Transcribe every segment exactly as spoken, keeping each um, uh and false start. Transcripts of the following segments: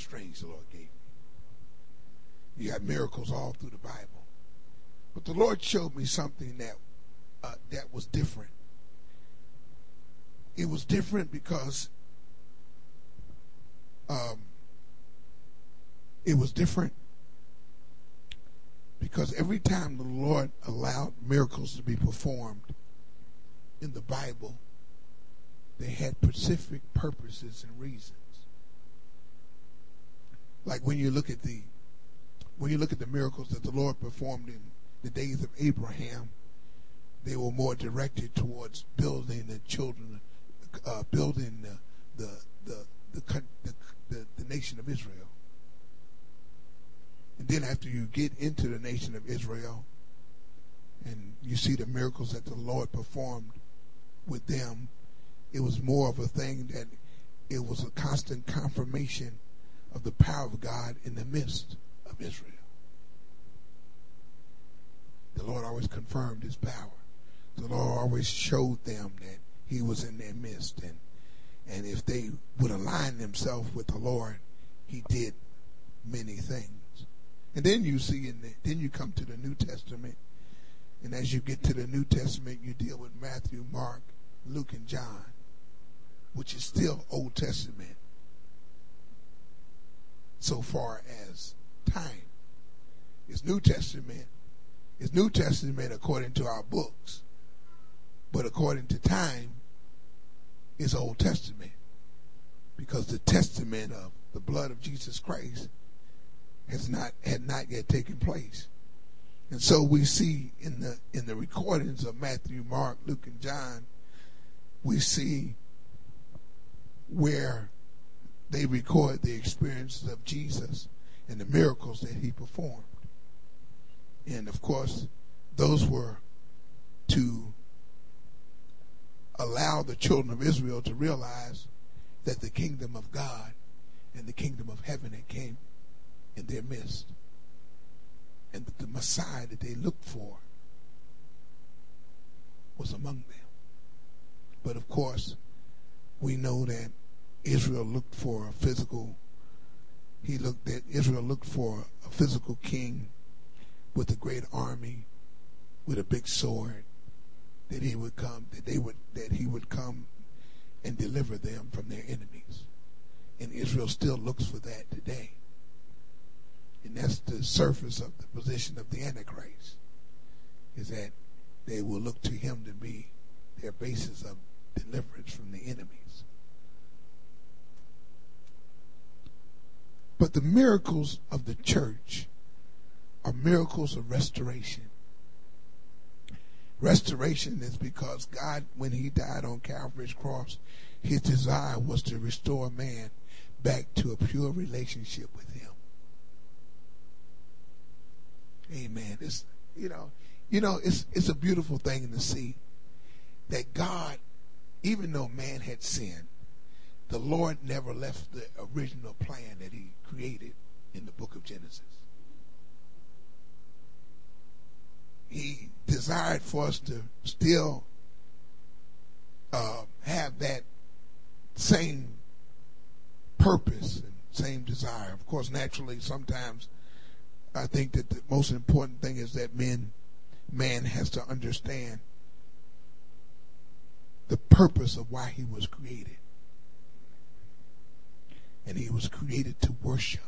strange the Lord gave me. You got miracles all through the Bible. But the Lord showed me something that uh, that was different. It was different because um, it was different because every time the Lord allowed miracles to be performed in the Bible, they had specific purposes and reasons. Like when you look at the when you look at the miracles that the Lord performed in the days of Abraham, they were more directed towards building the children, uh, building the the the the, the the the nation of Israel. And then after you get into the nation of Israel, and you see the miracles that the Lord performed with them, it was more of a thing that it was a constant confirmation of the power of God in the midst of Israel. The Lord always confirmed his power. The Lord always showed them that he was in their midst. And, and if they would align themselves with the Lord, he did many things. And then you see, in the, then you come to the New Testament. And as you get to the New Testament, you deal with Matthew, Mark, Luke, and John, which is still Old Testament so far as time. It's New Testament. It's New Testament according to our books. But according to time, it's Old Testament. Because the testament of the blood of Jesus Christ has not had not yet taken place. And so we see in the in the recordings of Matthew, Mark, Luke, and John, we see where they record the experiences of Jesus and the miracles that he performed. And of course, those were to allow the children of Israel to realize that the kingdom of God and the kingdom of heaven had came in their midst. And that the Messiah that they looked for was among them. But of course, we know that Israel looked for a physical, he looked that Israel looked for a physical king with a great army, with a big sword, that he would come, that they would, that he would come and deliver them from their enemies. And Israel still looks for that today. And that's the surface of the position of the Antichrist, is that they will look to him to be their basis of deliverance from the enemies. But the miracles of the church are miracles of restoration. Restoration is because God, when he died on Calvary's cross, his desire was to restore man back to a pure relationship with him. Amen. It's, you know, you know, it's it's a beautiful thing to see that God, even though man had sinned, the Lord never left the original plan that he created in the book of Genesis. He desired for us to still uh, have that same purpose and same desire. Of course, naturally, sometimes I think that the most important thing is that men, man has to understand the purpose of why he was created. And he was created to worship.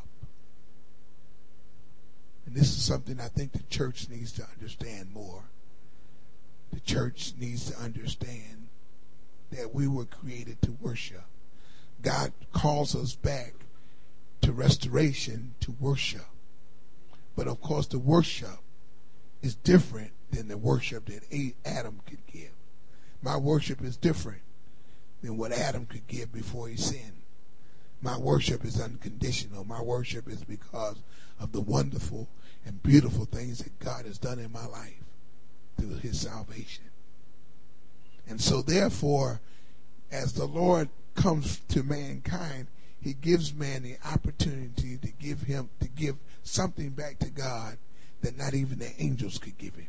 And this is something I think the church needs to understand more. The church needs to understand that we were created to worship. God calls us back to restoration, to worship. But of course, the worship is different than the worship that Adam could give. My worship is different than what Adam could give before he sinned. My worship is unconditional. My worship is because of the wonderful and beautiful things that God has done in my life through his salvation. And so therefore, as the Lord comes to mankind, he gives man the opportunity to give him, to give something back to God that not even the angels could give him.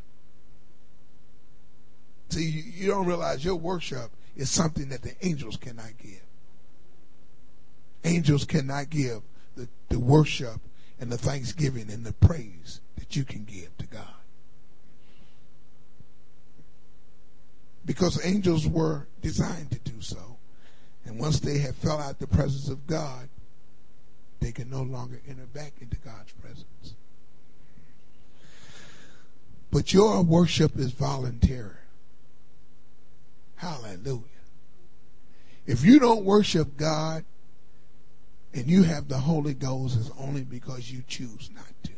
See, you, you don't realize your worship is something that the angels cannot give. Angels cannot give the, the worship and the thanksgiving and the praise that you can give to God. Because angels were designed to do so. And once they have fell out the presence of God, they can no longer enter back into God's presence. But your worship is voluntary. Hallelujah. If you don't worship God and you have the Holy Ghost, it's only because you choose not to.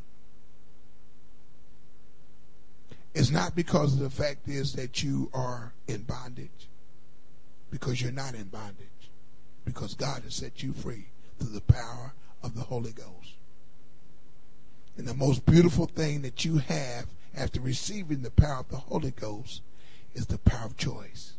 It's not because of the fact is that you are in bondage, because you're not in bondage, because God has set you free through the power of the Holy Ghost. And the most beautiful thing that you have after receiving the power of the Holy Ghost is the power of choice.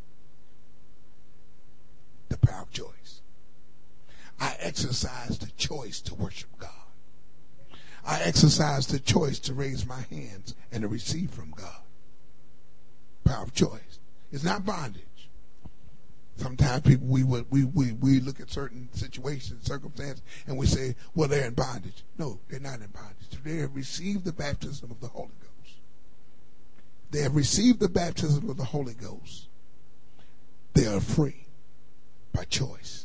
The power of choice. I exercise the choice to worship God. I exercise the choice to raise my hands and to receive from God. Power of choice. It's not bondage. Sometimes people, we, we, we, we look at certain situations, circumstances, and we say, well, they're in bondage. No, they're not in bondage. They have received the baptism of the Holy Ghost. They have received the baptism of the Holy Ghost. They are free by choice.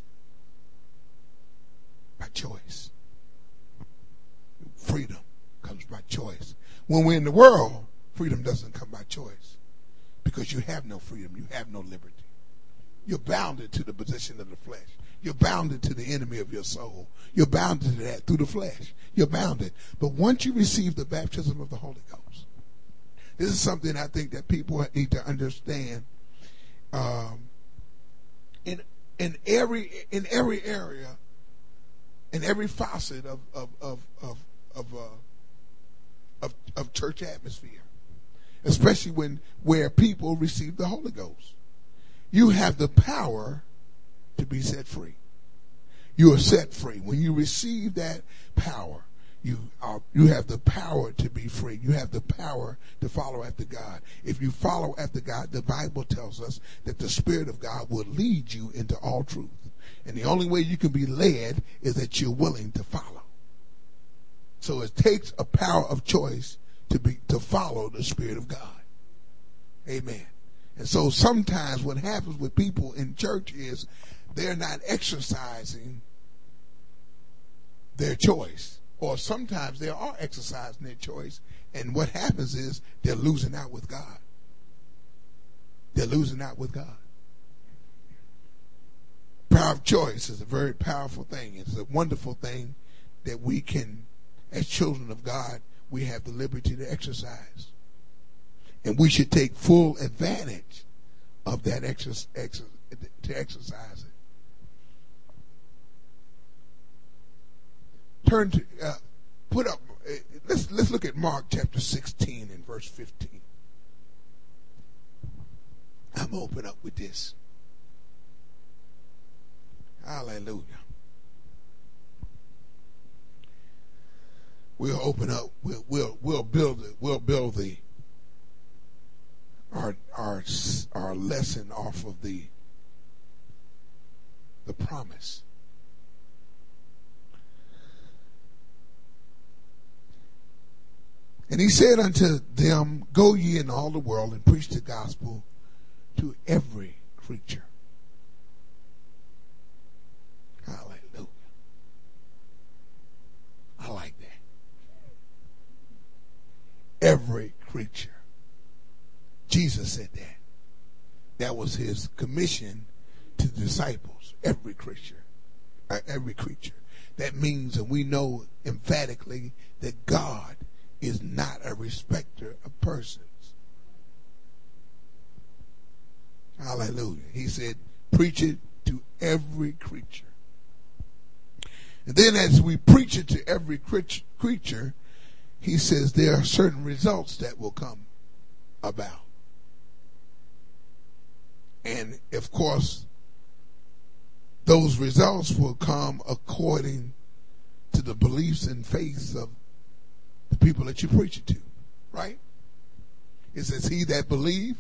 By choice. Freedom comes by choice. When we're in the world, freedom doesn't come by choice, because you have no freedom. You have no liberty. You're bounded to the position of the flesh. You're bounded to the enemy of your soul. You're bounded to that through the flesh. You're bounded. But once you receive the baptism of the Holy Ghost, this is something I think that people need to understand. Um, in in every in every area, in every facet of of of of of, uh, of of church atmosphere, especially when where people receive the Holy Ghost, you have the power to be set free. You are set free when you receive that power. You are you have the power to be free. You have the power to follow after God. If you follow after God, the Bible tells us that the Spirit of God will lead you into all truth. And the only way you can be led is that you're willing to follow. So it takes a power of choice to be to follow the Spirit of God. Amen. And so sometimes what happens with people in church is they're not exercising their choice. Or sometimes they are exercising their choice, and what happens is they're losing out with God. They're losing out with God. Power of choice is a very powerful thing. It's a wonderful thing that we can, as children of God, we have the liberty to exercise. And we should take full advantage of that exercise, to exercise it. Turn to, uh, put up, uh, let's, let's look at Mark chapter sixteen and verse fifteen. I'm going to open up with this. Hallelujah. We'll open up, we'll, we'll, we'll build it, we'll build the, our, our, our lesson off of the, the promise. And he said unto them, go ye in all the world and preach the gospel to every creature. Hallelujah. I like that. Every creature. Jesus said that. That was his commission to the disciples. Every creature. Uh, every creature. That means, and we know emphatically, that God is not a respecter of persons. Hallelujah. He said, preach it to every creature. And then as we preach it to every creature, he says there are certain results that will come about. And of course, those results will come according to the beliefs and faiths of the people that you preach it to, right? It says, he that believe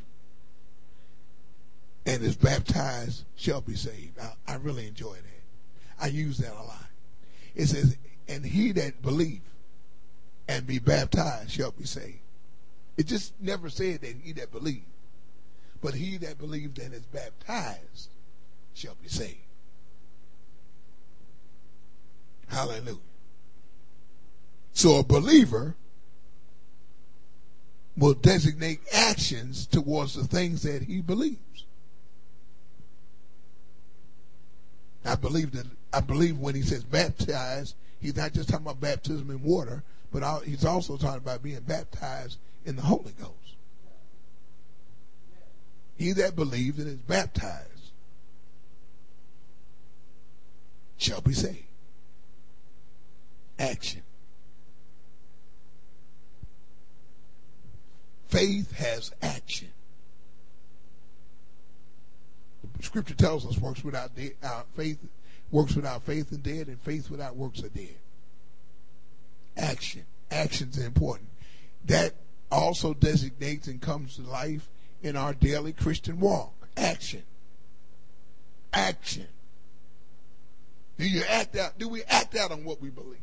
and is baptized shall be saved. I, I really enjoy that. I use that a lot. It says, and he that believe and be baptized shall be saved. It just never said that he that believed. But he that believed and is baptized shall be saved. Hallelujah. So a believer will designate actions towards the things that he believes. I believe that I believe when he says baptized, he's not just talking about baptism in water, but he's also talking about being baptized in the Holy Ghost. He that believes and is baptized shall be saved. Action. Faith has action. The scripture tells us works without de- uh, faith works without faith and dead, and faith without works are dead. Action. Action's important. That also designates and comes to life in our daily Christian walk. Action. Action. Do you act out? Do we act out on what we believe?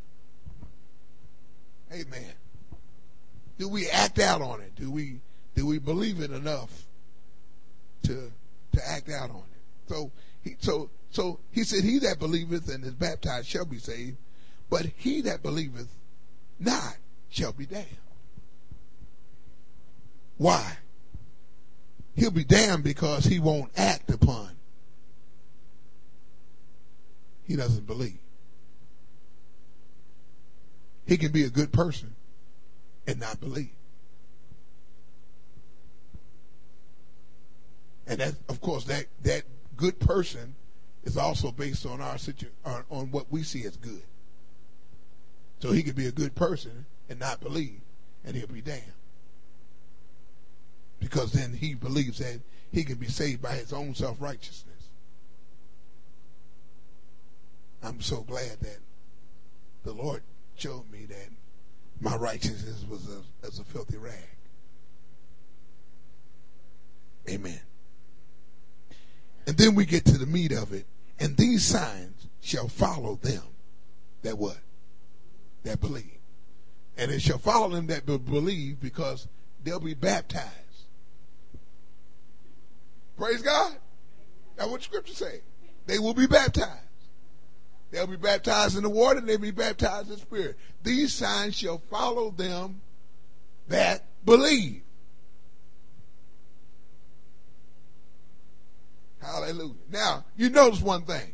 Amen. Do we act out on it? Do we do we believe it enough to to act out on it? So he so so he said, he that believeth and is baptized shall be saved, but he that believeth not shall be damned. Why? He'll be damned because he won't act upon. He doesn't believe. He can be a good person and not believe. And that, of course, that, that good person is also based on our situ- on, on what we see as good. So he could be a good person and not believe, and he'll be damned. Because then he believes that he can be saved by his own self-righteousness. I'm so glad that the Lord showed me that my righteousness was a, as a filthy rag. Amen. And then we get to the meat of it. And these signs shall follow them that what? That believe. And it shall follow them that believe, because they'll be baptized. Praise God. That's what the scripture says. They will be baptized. They'll be baptized in the water, and they'll be baptized in the Spirit. These signs shall follow them that believe. Hallelujah. Now, you notice one thing.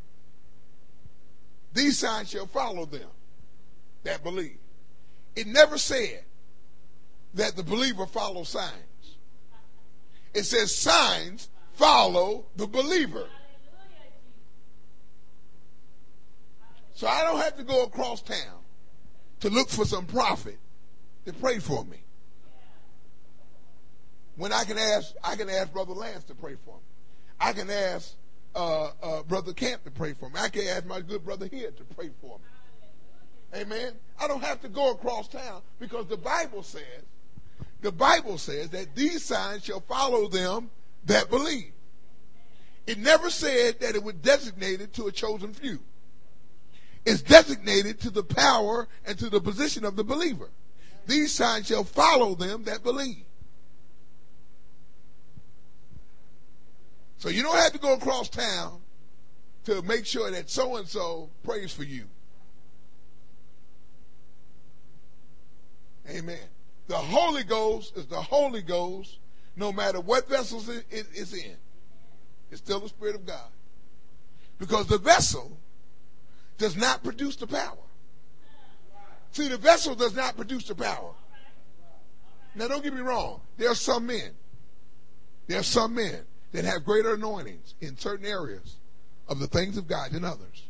These signs shall follow them that believe. It never said that the believer follows signs. It says signs follow the believer. So I don't have to go across town to look for some prophet to pray for me. When I can ask, I can ask Brother Lance to pray for me. I can ask uh, uh, Brother Camp to pray for me. I can ask my good brother here to pray for me. Amen. I don't have to go across town, because the Bible says, the Bible says that these signs shall follow them that believe. It never said that it was designated to a chosen few. It's designated to the power and to the position of the believer. These signs shall follow them that believe. So you don't have to go across town to make sure that so-and-so prays for you. Amen. The Holy Ghost is the Holy Ghost no matter what vessels it is in. It's still the Spirit of God. Because the vessel does not produce the power. See, the vessel does not produce the power. Now, don't get me wrong. There are some men. There are some men that have greater anointings in certain areas of the things of God than others.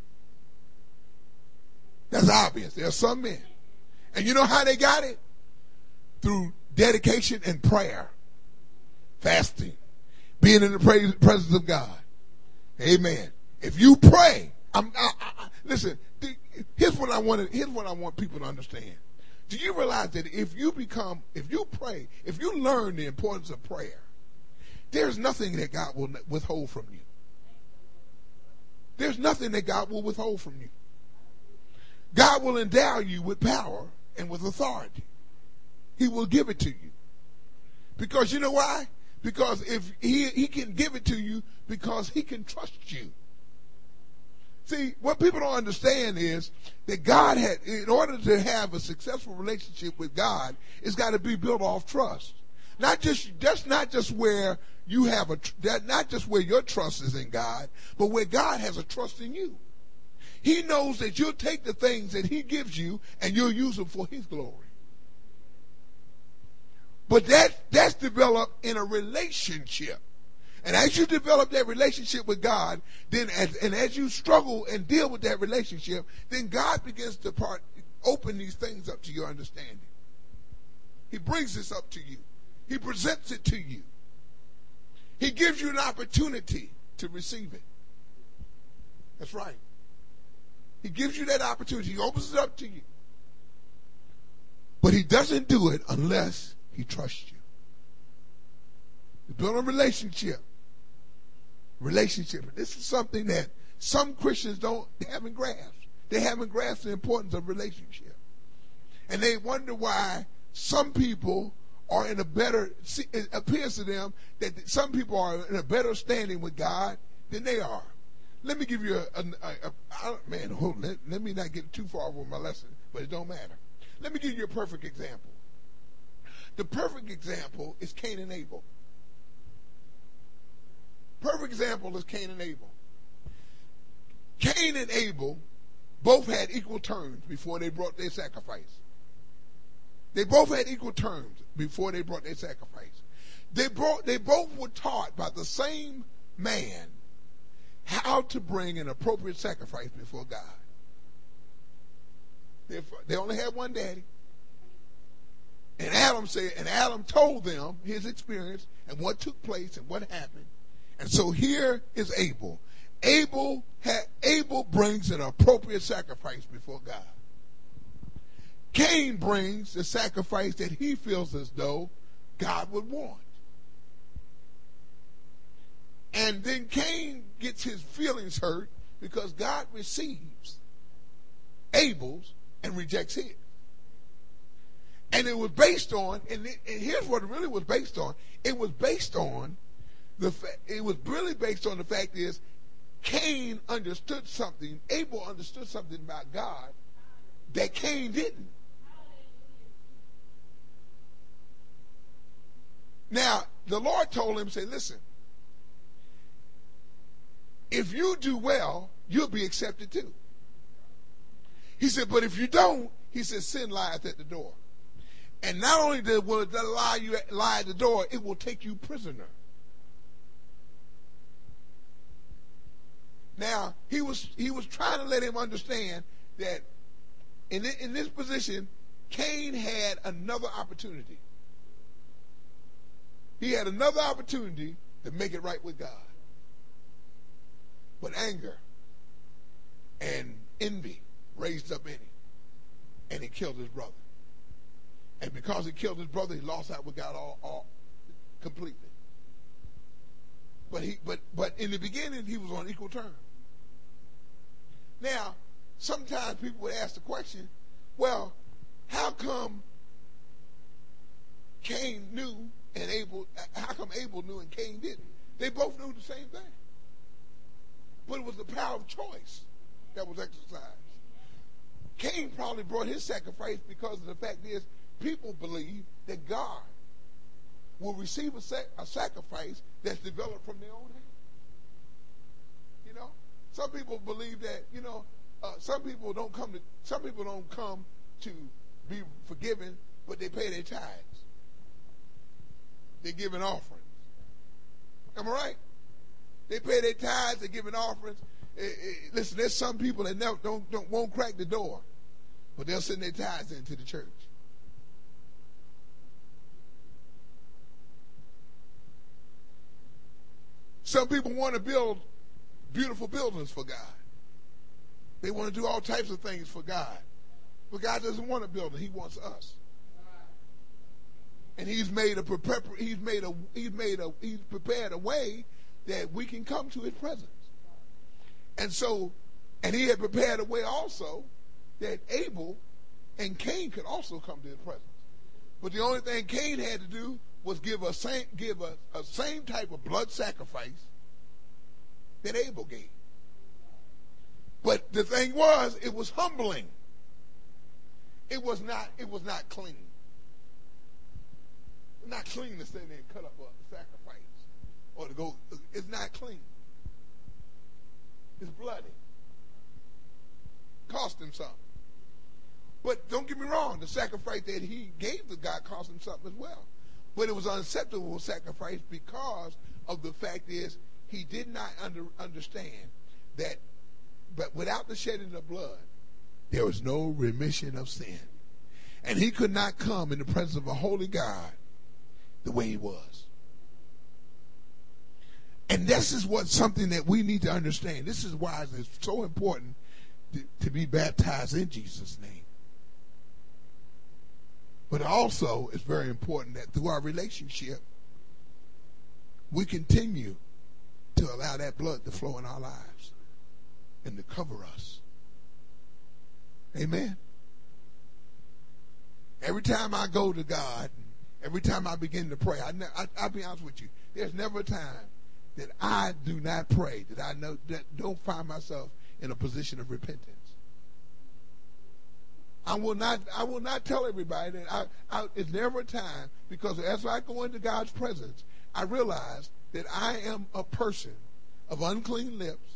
That's obvious. There are some men. And you know how they got it? Through dedication and prayer. Fasting. Being in the praise, presence of God. Amen. If you pray, I'm, I, I, listen, here's what I want. Here's what I want people to understand. Do you realize that if you become, if you pray, if you learn the importance of prayer, there's nothing that God will withhold from you. There's nothing that God will withhold from you. God will endow you with power and with authority. He will give it to you. Because you know why? Because if he, he can give it to you because he can trust you. See, what people don't understand is that God had, in order to have a successful relationship with God, it's got to be built off trust. Not just, that's not just where you have a, that not just where your trust is in God, but where God has a trust in you. He knows that you'll take the things that he gives you and you'll use them for his glory. But that, that's developed in a relationship. And as you develop that relationship with God, then as, and as you struggle and deal with that relationship, then God begins to part, open these things up to your understanding. He brings this up to you. He presents it to you. He gives you an opportunity to receive it. That's right. He gives you that opportunity. He opens it up to you. But he doesn't do it unless he trusts you. You build a relationship. Relationship. This is something that some Christians don't they haven't grasped. They haven't grasped the importance of relationship. And they wonder why some people are in a better, it appears to them that some people are in a better standing with God than they are. Let me give you a, a, a, a man, hold, let, let me not get too far over my lesson, but it don't matter. Let me give you a perfect example. The perfect example is Cain and Abel. Perfect example is Cain and Abel. Cain and Abel both had equal terms before they brought their sacrifice. They both had equal terms before they brought their sacrifice. They brought, they both were taught by the same man how to bring an appropriate sacrifice before God. They, they only had one daddy. And Adam said, and Adam told them his experience and what took place and what happened. And so here is Abel. Abel had, Abel brings an appropriate sacrifice before God. Cain brings the sacrifice that he feels as though God would want. And then Cain gets his feelings hurt because God receives Abel's and rejects his. And it was based on, and, it, and here's what it really was based on. It was based on, the fa- it was really based on the fact is, Cain understood something, Abel understood something about God that Cain didn't. Now, the Lord told him, say, listen, if you do well, you'll be accepted too. He said, but if you don't, he said, sin lieth at the door. And not only will it lie, you, lie at the door, it will take you prisoner. Now, he was he was trying to let him understand that in, in this position, Cain had another opportunity. He had another opportunity to make it right with God. But anger and envy raised up in him, and he killed his brother. And because he killed his brother, he lost out with God all, all completely. But he, but, but in the beginning, he was on equal terms. Now, sometimes people would ask the question, well, how come Cain knew and Abel, how come Abel knew and Cain didn't? They both knew the same thing. But it was the power of choice that was exercised. Cain probably brought his sacrifice because of the fact is, people believe that God will receive a, sac- a sacrifice that's developed from their own hand. You know, some people believe that, you know, uh, some people don't come to, some people don't come to be forgiven, but they pay their tithes. They give an offering. Am I right? They pay their tithes, they give an offerings. Eh, eh, listen, there's some people that never, don't, don't won't crack the door, but they'll send their tithes into the church. Some people want to build beautiful buildings for God. They want to do all types of things for God. But God doesn't want a building. He wants us. And he's made a he's made a he's made a he's prepared a way that we can come to his presence. And so, and he had prepared a way also that Abel and Cain could also come to his presence. But the only thing Cain had to do was give a same, give a, a same type of blood sacrifice that Abel gave. But the thing was, it was humbling. It was not, it was not clean. It's not clean to stand there and cut up a sacrifice or to go. It's not clean. It's bloody. Cost him something. But don't get me wrong, the sacrifice that he gave to God cost him something as well. But it was an unacceptable sacrifice because of the fact is he did not under, understand that but without the shedding of blood, there was no remission of sin. And he could not come in the presence of a holy God the way he was. And this is what something that we need to understand. This is why it's so important to, to be baptized in Jesus' name. But also, it's very important that through our relationship, we continue to allow that blood to flow in our lives and to cover us. Amen. Every time I go to God, every time I begin to pray, I, I, I'll be honest with you, there's never a time that I do not pray, that I know that don't find myself in a position of repentance. I will not. I will not tell everybody that I, I. It's never a time, because as I go into God's presence, I realize that I am a person of unclean lips,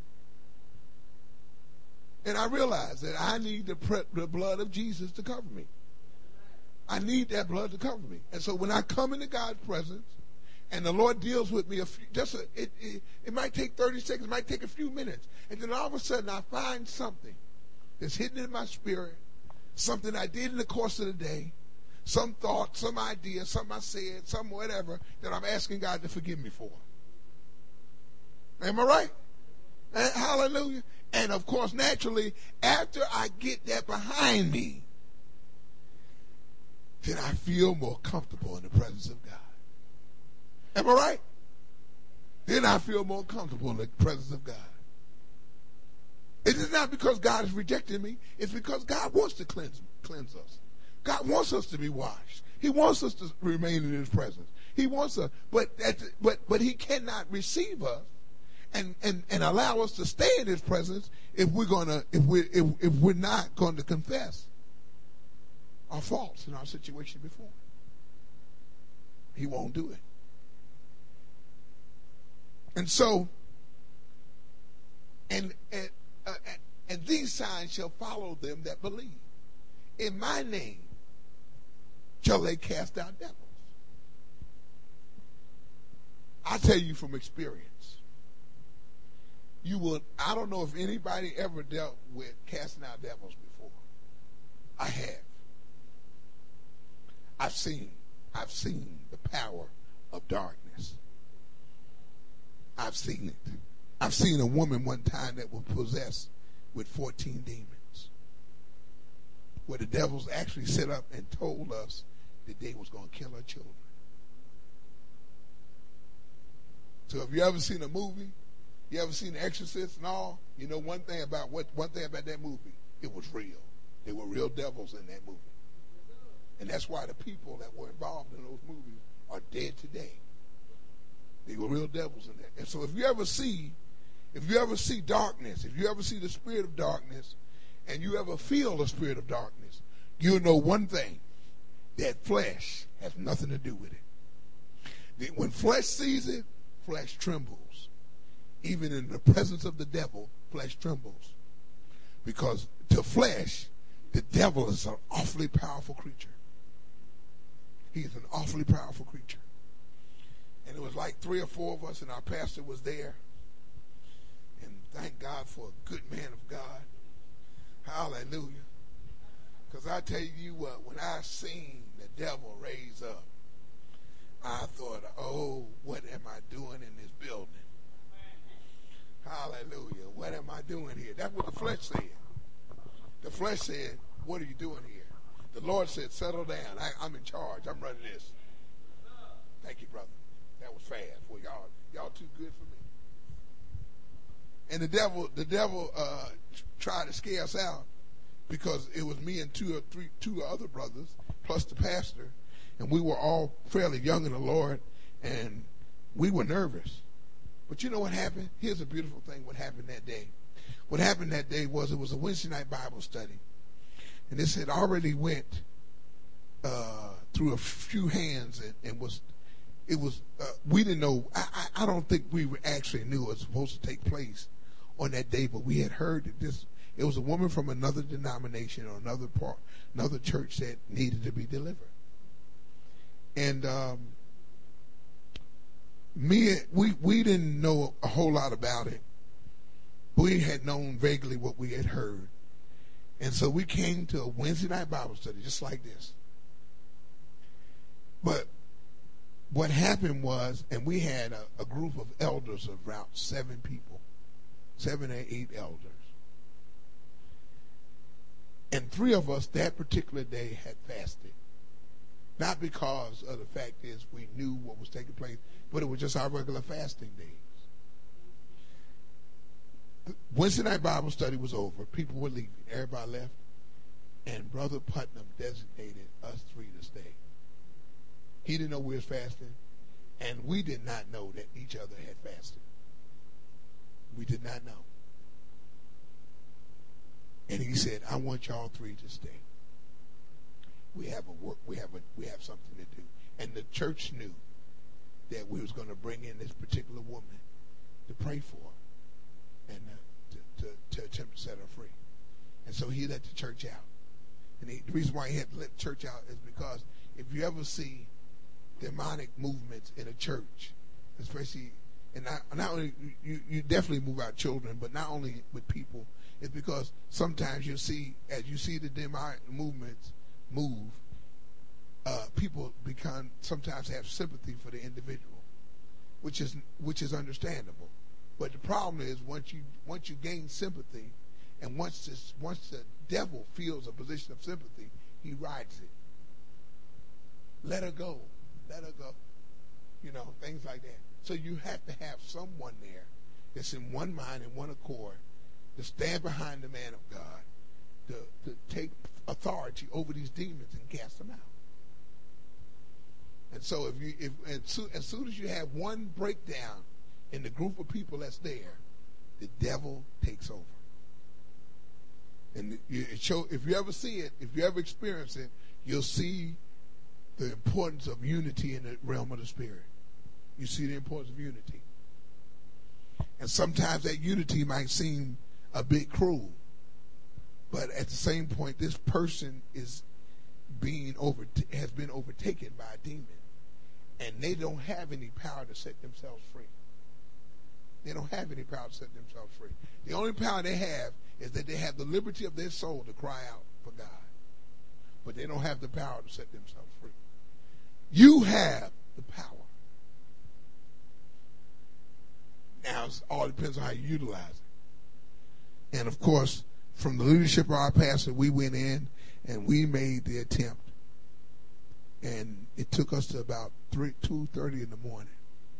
and I realize that I need the, pre- the blood of Jesus to cover me. I need that blood to cover me, and so when I come into God's presence, and the Lord deals with me, a few, just a, it, it. It might take thirty seconds, it might take a few minutes, and then all of a sudden I find something that's hidden in my spirit. Something I did in the course of the day, some thought, some idea, something I said, some whatever that I'm asking God to forgive me for. Am I right? And hallelujah. And of course, naturally, after I get that behind me, then I feel more comfortable in the presence of God. Am I right? Then I feel more comfortable in the presence of God. It is not because God is rejecting me. It's because God wants to cleanse, cleanse us. God wants us to be washed. He wants us to remain in His presence. He wants us, but but but He cannot receive us and, and, and allow us to stay in His presence if we're gonna if we if, if we're not going to confess our faults in our situation before. He won't do it. And so, and and. Uh, and these signs shall follow them that believe. In my name shall they cast out devils. I tell you from experience, you will. I don't know if anybody ever dealt with casting out devils before. I have. I've seen. I've seen the power of darkness. I've seen it. I've seen a woman one time that was possessed with fourteen demons, where the devils actually set up and told us that they was going to kill her children. So if you ever seen a movie, you ever seen The Exorcist and all, you know one thing about what one thing about that movie, it was real. There were real devils in that movie. And that's why the people that were involved in those movies are dead today. They were real devils in that. And so if you ever see If you ever see darkness, if you ever see the spirit of darkness, and you ever feel the spirit of darkness, you'll know one thing, that flesh has nothing to do with it. When flesh sees it, flesh trembles. Even in the presence of the devil, flesh trembles. Because to flesh, the devil is an awfully powerful creature. He is an awfully powerful creature. And it was like three or four of us, and our pastor was there. And thank God for a good man of God. Hallelujah. Because I tell you what, when I seen the devil raise up, I thought, oh, what am I doing in this building? Hallelujah. What am I doing here? That's what the flesh said. The flesh said, what are you doing here? The Lord said, settle down. I, I'm in charge. I'm running this. Thank you, brother. That was fast. Well, y'all, y'all too good for me. And the devil, the devil uh, tried to scare us out. because it was me and two or three, two other brothers, plus the pastor, and we were all fairly young in the Lord, and we were nervous. But you know what happened? Here's a beautiful thing what happened that day. What happened that day was it was a Wednesday night Bible study. And this had already went uh, through a few hands and, and was, it was, uh, we didn't know, I, I, I don't think we actually knew it was supposed to take place on that day, but we had heard that this, it was a woman from another denomination or another part, another church that needed to be delivered. And um, me, we, we didn't know a whole lot about it. We had known vaguely what we had heard. And so we came to a Wednesday night Bible study just like this. But what happened was, and we had a, a group of elders of about seven people, seven or eight elders. And three of us that particular day had fasted. Not because of the fact is we knew what was taking place, but it was just our regular fasting days. Wednesday night Bible study was over. People were leaving. Everybody left. And Brother Putnam designated us three to stay. He didn't know we was fasting. And we did not know that each other had fasted. We did not know. And he said, I want y'all three to stay. We have a work, we have a, we have something to do. And the church knew that we was going to bring in this particular woman to pray for her and uh, to, to, to attempt to set her free. And so he let the church out. And he, the reason why he had to let the church out is because if you ever see demonic movements in a church, especially, and not, not only, you, you definitely move out children, but not only with people, it's because sometimes you see, as you see the demonic movements move, uh, people become, sometimes have sympathy for the individual, which is, which is understandable. But the problem is once you, once you gain sympathy, and once this, once the devil feels a position of sympathy, he rides it. Let her go. Let her go. You know, things like that. So you have to have someone there that's in one mind and one accord to stand behind the man of God, to, to take authority over these demons and cast them out. And so if you, if and so, as soon as you have one breakdown in the group of people that's there, the devil takes over. And you, it show, if you ever see it, if you ever experience it, you'll see the importance of unity in the realm of the spirit. You see the importance of unity. And sometimes that unity might seem a bit cruel, but at the same point, this person is being over has been overtaken by a demon, and they don't have any power to set themselves free. They don't have any power to set themselves free. The only power they have is that they have the liberty of their soul to cry out for God, but they don't have the power to set themselves free. You have the power. Now, it all depends on how you utilize it. And of course, from the leadership of our pastor, we went in and we made the attempt. And it took us to about three, two thirty in the morning.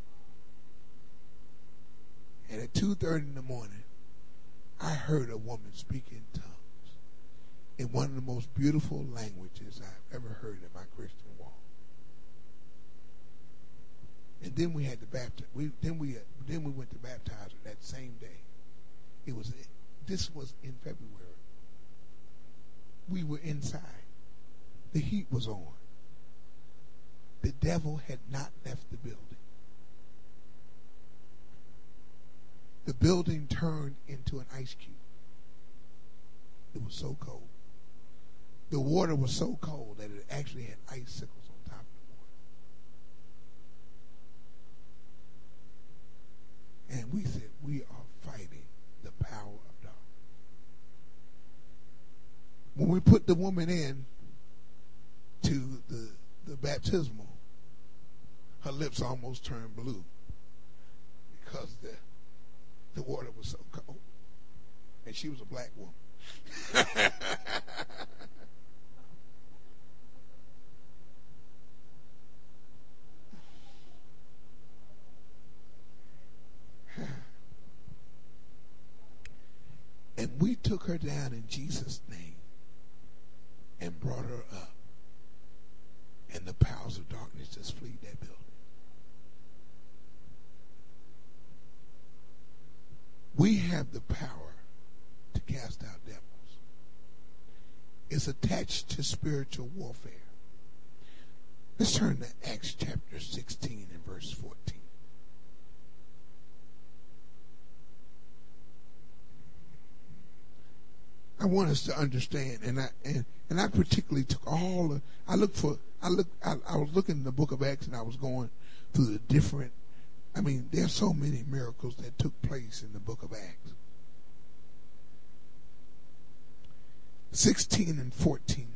And at two thirty in the morning, I heard a woman speak in tongues in one of the most beautiful languages I've ever heard in my Christian walk. And then we had to baptize. We then we then we went to baptize her that same day. It was this was in February. We were inside. The heat was on. The devil had not left the building. The building turned into an ice cube. It was so cold. The water was so cold that it actually had icicles on top of the water. And we said, we are fighting the power of darkness. When we put the woman in to the, the baptismal, her lips almost turned blue because the the water was so cold. And she was a black woman. And we took her down in Jesus' name. and brought her up, and the powers of darkness just flee that building. We have the power to cast out devils. It's attached to spiritual warfare. Let's turn to Acts chapter sixteen and verse fourteen. I want us to understand, and I and, and I particularly took all the, I looked for I look I, I was looking in the book of Acts, and I was going through the different, I mean, there's so many miracles that took place in the book of Acts. sixteen and fourteen.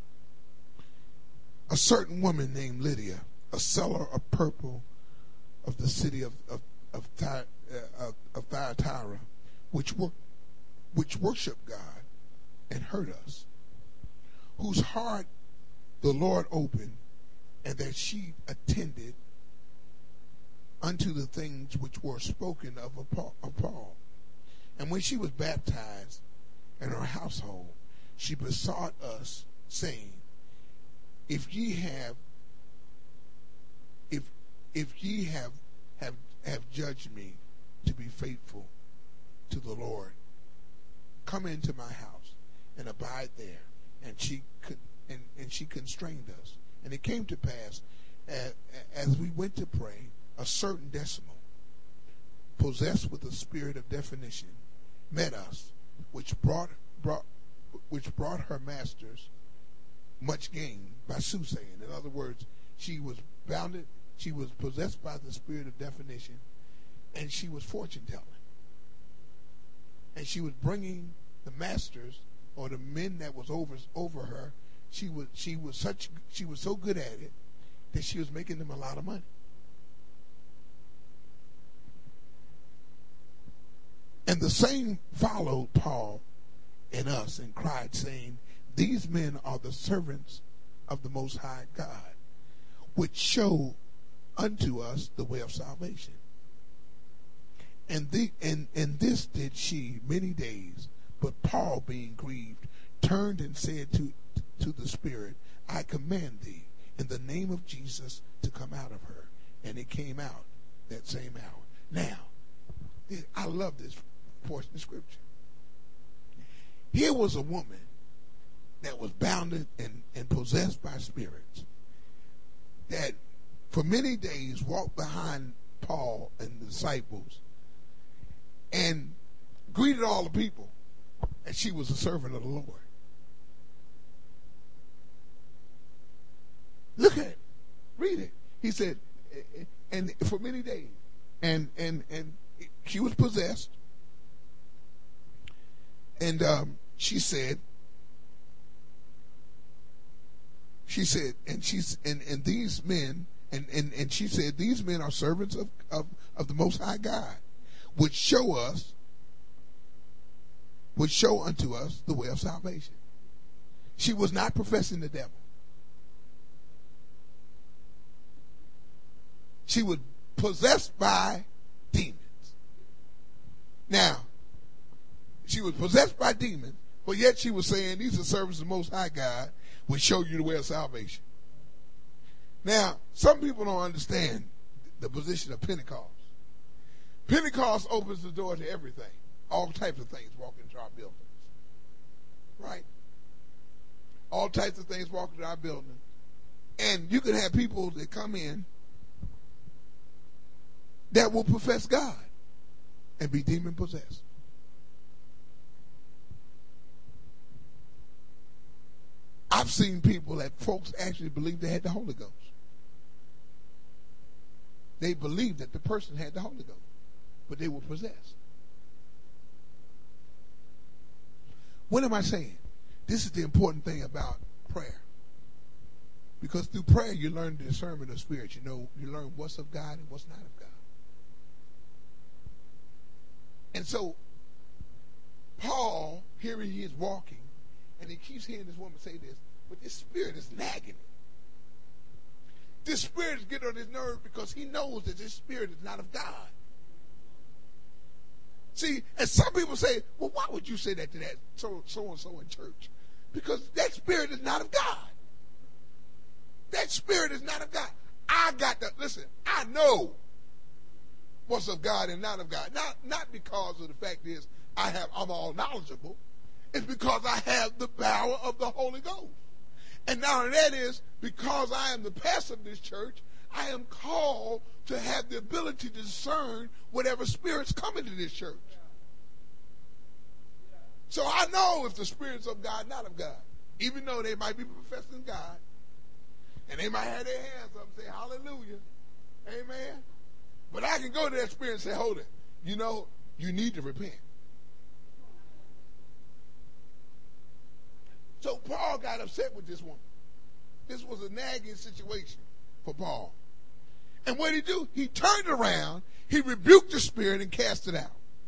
A certain woman named Lydia, a seller of purple of the city of of of, Thy, uh, of Thyatira, which wor- which worshiped God and heard us, whose heart the Lord opened, and that she attended unto the things which were spoken of of Paul. And when she was baptized in her household, she besought us, saying, If ye have, if if ye have have have judged me to be faithful to the Lord, come into my house and abide there. And she could, and, and she constrained us. And it came to pass, as, as we went to pray, a certain decimal, possessed with the spirit of definition, met us, which brought brought which brought her masters much gain by soothsaying. In other words, she was bounded, she was possessed by the spirit of definition, and she was fortune telling. And she was bringing the masters, or the men that was over over her. She was she was such she was so good at it that she was making them a lot of money. And the same followed Paul and us, and cried, saying, These men are the servants of the Most High God, which show unto us the way of salvation. And, the, and, and this did she many days. But Paul, being grieved, turned and said to, to the Spirit, I command thee in the name of Jesus to come out of her. And it came out that same hour. Now, I love this portion of Scripture. Here was a woman that was bounded and, and possessed by spirits, that for many days walked behind Paul and the disciples and greeted all the people, and she was a servant of the Lord. Look at it. Read it. He said, and for many days, and and and she was possessed, and um, she said, she said, and she's and, and these men, and, and, and she said, these men are servants of, of, of the Most High God, which show us, which show unto us the way of salvation. She was not professing the devil. She was possessed by demons. Now, she was possessed by demons, but yet she was saying, these are servants of the Most High God, which show you the way of salvation. Now, some people don't understand the position of Pentecost. Pentecost opens the door to everything. All types of things walk into our buildings. Right? All types of things walk into our buildings. And you can have people that come in that will profess God and be demon possessed. I've seen people that folks actually believe they had the Holy Ghost. They believed that the person had the Holy Ghost, but they were possessed. What am I saying? This is the important thing about prayer. Because through prayer you learn the discernment of spirits. You know, you learn what's of God and what's not of God. And so, Paul, here he is walking, and he keeps hearing this woman say this, but this spirit is nagging him. This spirit is getting on his nerve because he knows that this spirit is not of God. See, and some people say, well, why would you say that to that so, so-and-so in church? Because that spirit is not of God. That spirit is not of God. I got to, listen, I know what's of God and not of God. Not, not because of the fact is I have, I'm all knowledgeable. It's because I have the power of the Holy Ghost. And now that is because I am the pastor of this church, I am called to have the ability to discern whatever spirits come into this church. So I know if the spirit's of God, not of God. Even though they might be professing God. And they might have their hands up and say, hallelujah. Amen. But I can go to that spirit and say, hold it. You know, you need to repent. So Paul got upset with this woman. This was a nagging situation for Paul. And what did he do? He turned around, he rebuked the spirit and cast it out.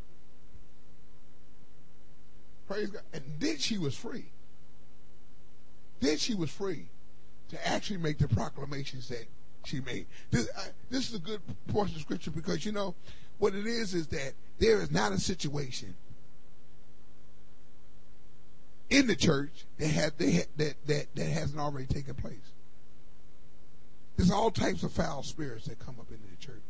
Praise God. And then she was free. Then she was free to actually make the proclamations that she made. This, uh, this is a good portion of scripture because, you know, what it is is that there is not a situation in the church that have, they ha- that, that, that hasn't already taken place. There's all types of foul spirits that come up into the church.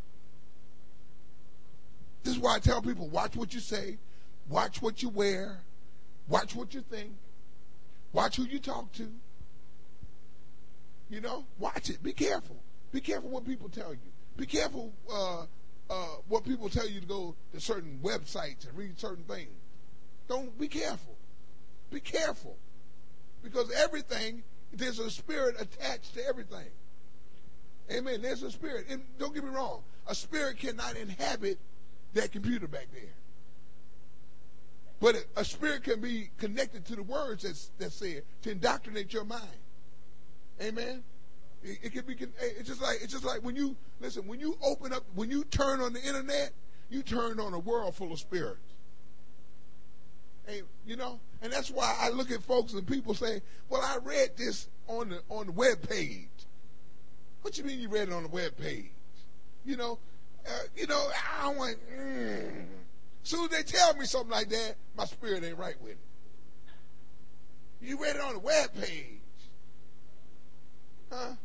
This is why I tell people, watch what you say, watch what you wear, watch what you think, watch who you talk to. You know, watch it. Be careful. Be careful what people tell you. Be careful uh, uh, what people tell you to go to certain websites and read certain things. Don't be careful. Be careful. Because everything, there's a spirit attached to everything. Amen. There's a spirit. And don't get me wrong. A spirit cannot inhabit that computer back there. But a, a spirit can be connected to the words that's, that's said to indoctrinate your mind. Amen. It, it can be. It's just like it's just like when you listen. When you open up, when you turn on the internet, you turn on a world full of spirits. And, you know, and that's why I look at folks and people say, "Well, I read this on the on the web page." What you mean you read it on the web page? You know, uh, you know. I want. Mm. As soon as they tell me something like that, my spirit ain't right with it. You read it on the web page. Huh?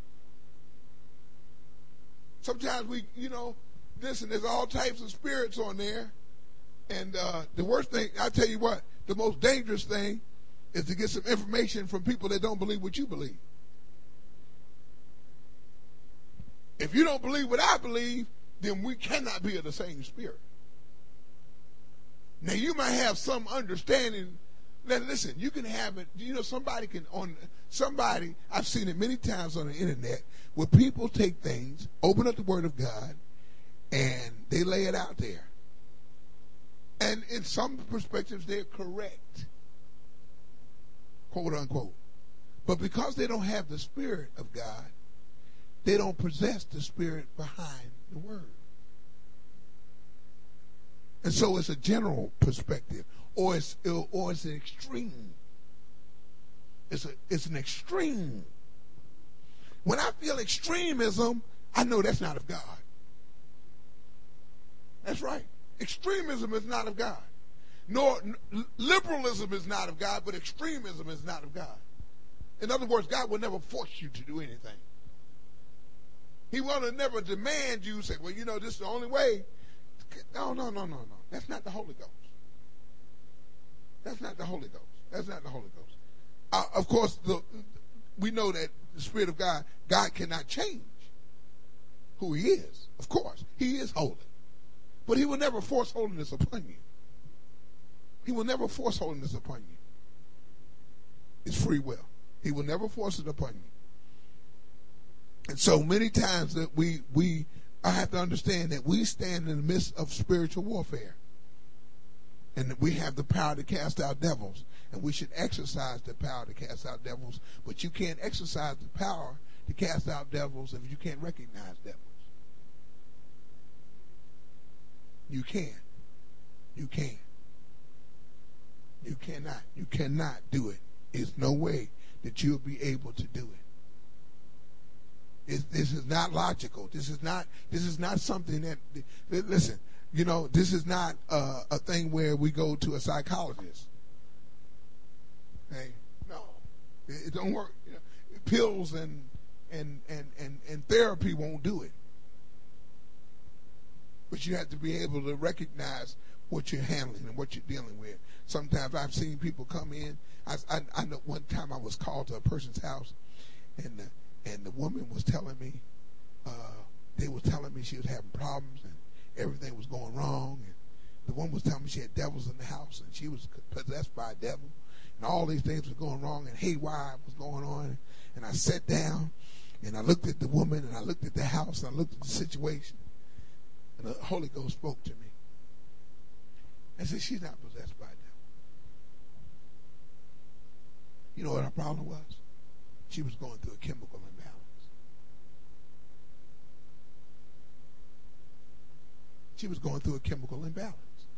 Sometimes we, you know, listen, there's all types of spirits on there. And uh, the worst thing, I tell you what, the most dangerous thing is to get some information from people that don't believe what you believe. If you don't believe what I believe, then we cannot be of the same spirit. Now, you might have some understanding. Now, listen, you can have it, you know, somebody can, on somebody, I've seen it many times on the internet, where people take things, open up the Word of God, and they lay it out there. And in some perspectives, they're correct, quote unquote. But because they don't have the Spirit of God, they don't possess the Spirit behind the Word. And so it's a general perspective, or it's or it's an extreme. It's a it's an extreme. When I feel extremism, I know that's not of God. That's right. Extremism is not of God. Nor liberalism is not of God, but extremism is not of God. In other words, God will never force you to do anything. He will never demand you say, well, you know, this is the only way. No, no, no, no, no. That's not the Holy Ghost. That's not the Holy Ghost. That's not the Holy Ghost. Uh, of course, the, we know that the Spirit of God, God cannot change who He is. Of course, He is holy. But He will never force holiness upon you. He will never force holiness upon you. It's free will. He will never force it upon you. And so many times that we, we, I have to understand that we stand in the midst of spiritual warfare. And that we have the power to cast out devils. And we should exercise the power to cast out devils. But you can't exercise the power to cast out devils if you can't recognize devils. You can. You can. You cannot. You cannot do it. There's no way that you'll be able to do it. It's, this is not logical. This is not. This is not something that. Listen, you know, this is not uh, a thing where we go to a psychologist. Hey, It, it don't work. You know, pills and, and, and, and, and therapy won't do it. But you have to be able to recognize what you're handling and what you're dealing with. Sometimes I've seen people come in. I, I, I know one time I was called to a person's house, and the, and the woman was telling me, uh, they were telling me she was having problems and everything was going wrong. And the woman was telling me she had devils in the house and she was possessed by a devil. And all these things were going wrong and haywire was going on. And I sat down and I looked at the woman and I looked at the house and I looked at the situation. And the Holy Ghost spoke to me. I said, she's not possessed by a devil. You know what her problem was? She was going through a chemical imbalance. She was going through a chemical imbalance.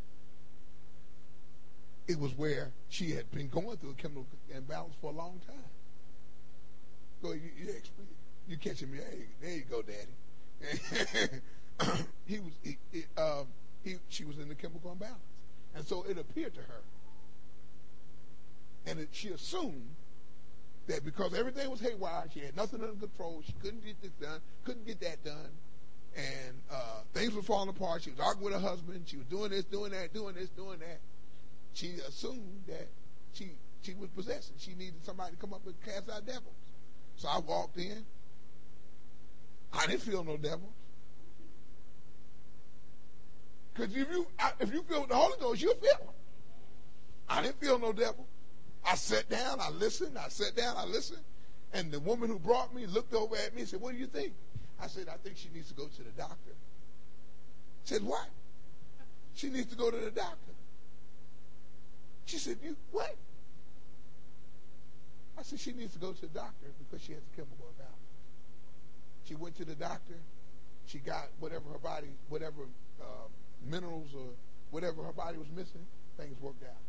It was where she had been going through a chemical imbalance for a long time. Go, you, you, you catching me? Hey, there you go, Daddy. he was, he, he, um, he, she was in the chemical imbalance, and so it appeared to her, and it, she assumed that because everything was haywire, she had nothing under control. She couldn't get this done, couldn't get that done. And uh, things were falling apart. She was arguing with her husband. She was doing this, doing that, doing this, doing that. She assumed that she she was possessed. And she needed somebody to come up and cast out devils. So I walked in. I didn't feel no devils. Because if you if you feel the Holy Ghost, you'll feel them. I didn't feel no devil. I sat down. I listened. I sat down. I listened. And the woman who brought me looked over at me and said, "What do you think?" I said, "I think she needs to go to the doctor." Said, "What?" "She needs to go to the doctor." She said, "You what?" I said, "She needs to go to the doctor because she has a chemical imbalance." She went to the doctor. She got whatever her body, whatever uh, minerals or whatever her body was missing, things worked out.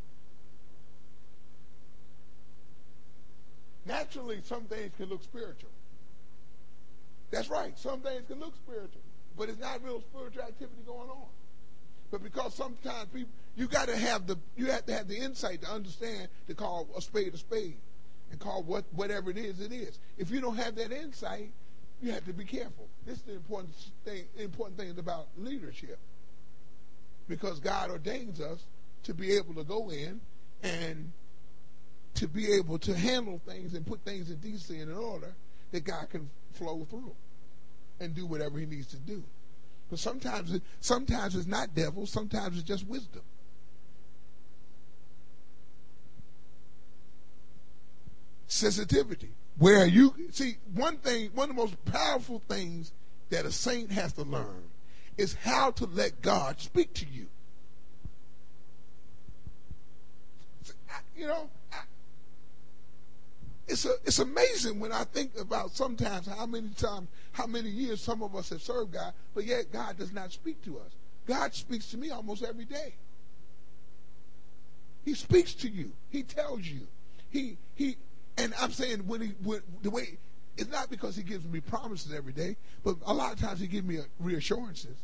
Naturally, some things can look spiritual. That's right. Some things can look spiritual, but it's not real spiritual activity going on. But because sometimes people, you got to have the, you have to have the insight to understand to call a spade a spade, and call what whatever it is, it is. If you don't have that insight, you have to be careful. This is the important thing. Important thing about leadership, because God ordains us to be able to go in and to be able to handle things and put things in decency and in order that God can flow through and do whatever he needs to do. But sometimes, it, sometimes it's not devil. Sometimes it's just wisdom. Sensitivity. Where you see one thing, one of the most powerful things that a saint has to learn is how to let God speak to you. You know, I, It's a, it's amazing when I think about sometimes how many times, how many years some of us have served God, but yet God does not speak to us. God speaks to me almost every day. He speaks to you. He tells you. He he, and I'm saying when he when, the way it's not because he gives me promises every day, but a lot of times he gives me reassurances.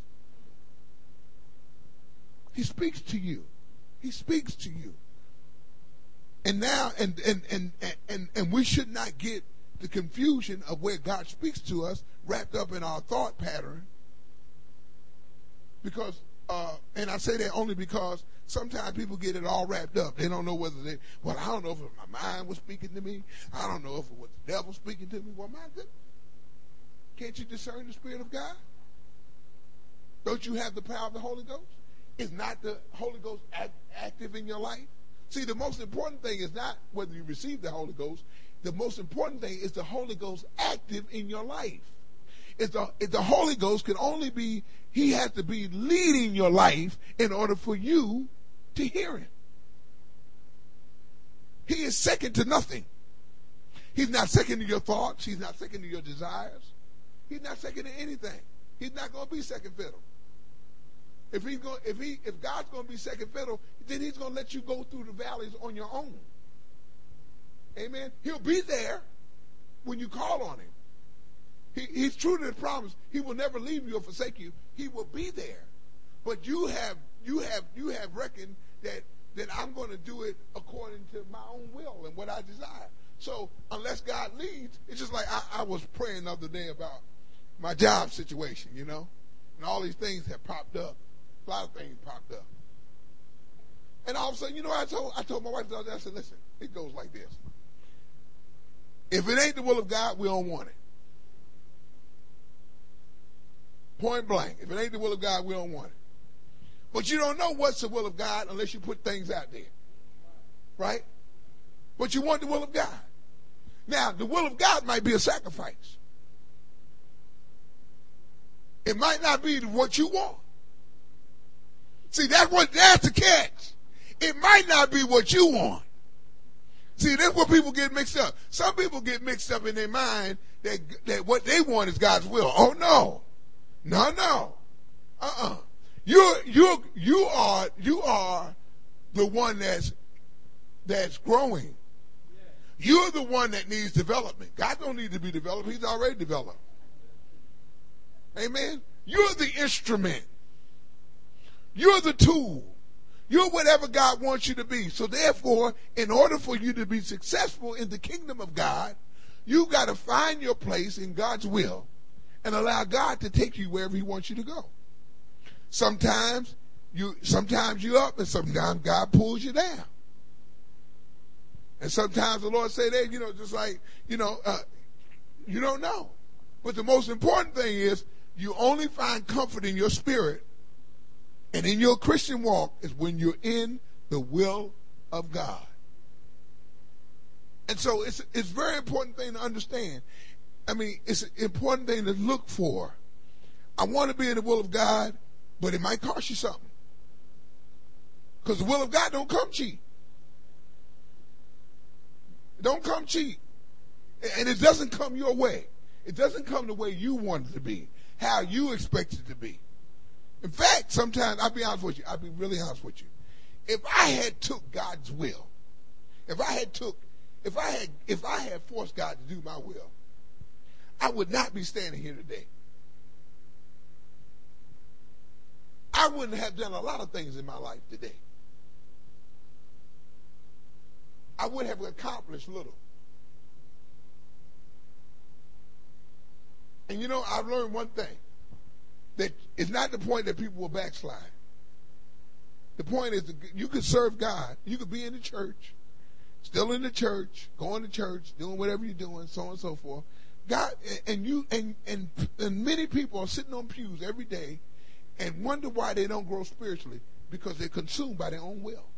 He speaks to you. He speaks to you. And now, and, and, and, and, and we should not get the confusion of where God speaks to us wrapped up in our thought pattern. Because, uh, and I say that only because sometimes people get it all wrapped up. They don't know whether they, well, I don't know if my mind was speaking to me. I don't know if it was the devil speaking to me. Well, my goodness. Can't you discern the Spirit of God? Don't you have the power of the Holy Ghost? Is not the Holy Ghost act, active in your life? See, the most important thing is not whether you receive the Holy Ghost. The most important thing is the Holy Ghost active in your life. If the, if the Holy Ghost can only be, he has to be leading your life in order for you to hear him. He is second to nothing. He's not second to your thoughts. He's not second to your desires. He's not second to anything. He's not going to be second fiddle. If he's going, if he, if God's going to be second fiddle, then he's going to let you go through the valleys on your own. Amen. He'll be there when you call on him. He, he's true to his promise. He will never leave you or forsake you. He will be there. But you have, you have, you have reckoned that that I'm going to do it according to my own will and what I desire. So unless God leads, it's just like I, I was praying the other day about my job situation, you know, and all these things have popped up. A lot of things popped up. And all of a sudden, you know what I told? I told my wife the other day, I said, listen, it goes like this. If it ain't the will of God, we don't want it. Point blank. If it ain't the will of God, we don't want it. But you don't know what's the will of God unless you put things out there. Right? But you want the will of God. Now, the will of God might be a sacrifice. It might not be what you want. See, that's what, that's the catch. It might not be what you want. See, that's where people get mixed up. Some people get mixed up in their mind that, that what they want is God's will. Oh, no. No, no. Uh-uh. You're, you're, you are, you are the one that's, that's growing. You're the one that needs development. God don't need to be developed. He's already developed. Amen. You're the instrument. You're the tool. You're whatever God wants you to be. So therefore, in order for you to be successful in the kingdom of God, you got to find your place in God's will and allow God to take you wherever he wants you to go. Sometimes you, sometimes you're up and sometimes God pulls you down. And sometimes the Lord say that, you know, just like, you know, uh, you don't know. But the most important thing is you only find comfort in your spirit and in your Christian walk is when you're in the will of God. And so it's it's a very important thing to understand. I mean, it's an important thing to look for. I want to be in the will of God, but it might cost you something. Because the will of God don't come cheap. It don't come cheap. And it doesn't come your way. It doesn't come the way you want it to be, how you expect it to be. In fact, sometimes, I'll be honest with you, I'll be really honest with you. If I had took God's will, if I had took, if I had, if I had forced God to do my will, I would not be standing here today. I wouldn't have done a lot of things in my life today. I would have accomplished little. And you know, I've learned one thing. That it's not the point that people will backslide. The point is that you could serve God. You could be in the church, still in the church, going to church, doing whatever you're doing, so on and so forth. God, and you, and, and, and many people are sitting on pews every day and wonder why they don't grow spiritually, because they're consumed by their own will.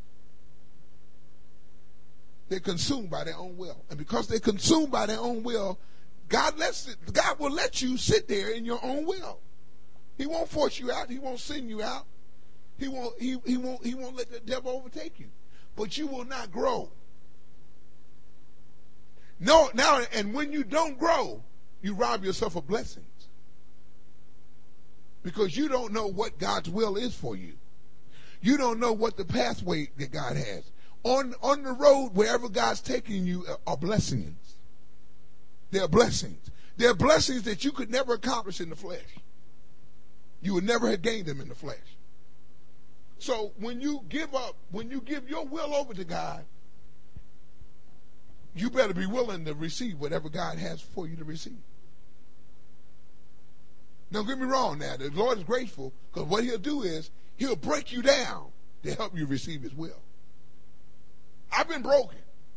They're consumed by their own will. And because they're consumed by their own will, God lets it, God will let you sit there in your own will. He won't force you out. He won't send you out. He won't, he, he won't, he won't let the devil overtake you. But you will not grow. No, now, and when you don't grow, you rob yourself of blessings. Because you don't know what God's will is for you. You don't know what the pathway that God has. On, on the road, wherever God's taking you, are blessings. There are blessings. There are blessings that you could never accomplish in the flesh. You would never have gained them in the flesh. So when you give up, when you give your will over to God, you better be willing to receive whatever God has for you to receive. Don't get me wrong now. The Lord is grateful, because what he'll do is he'll break you down to help you receive his will. I've been broken.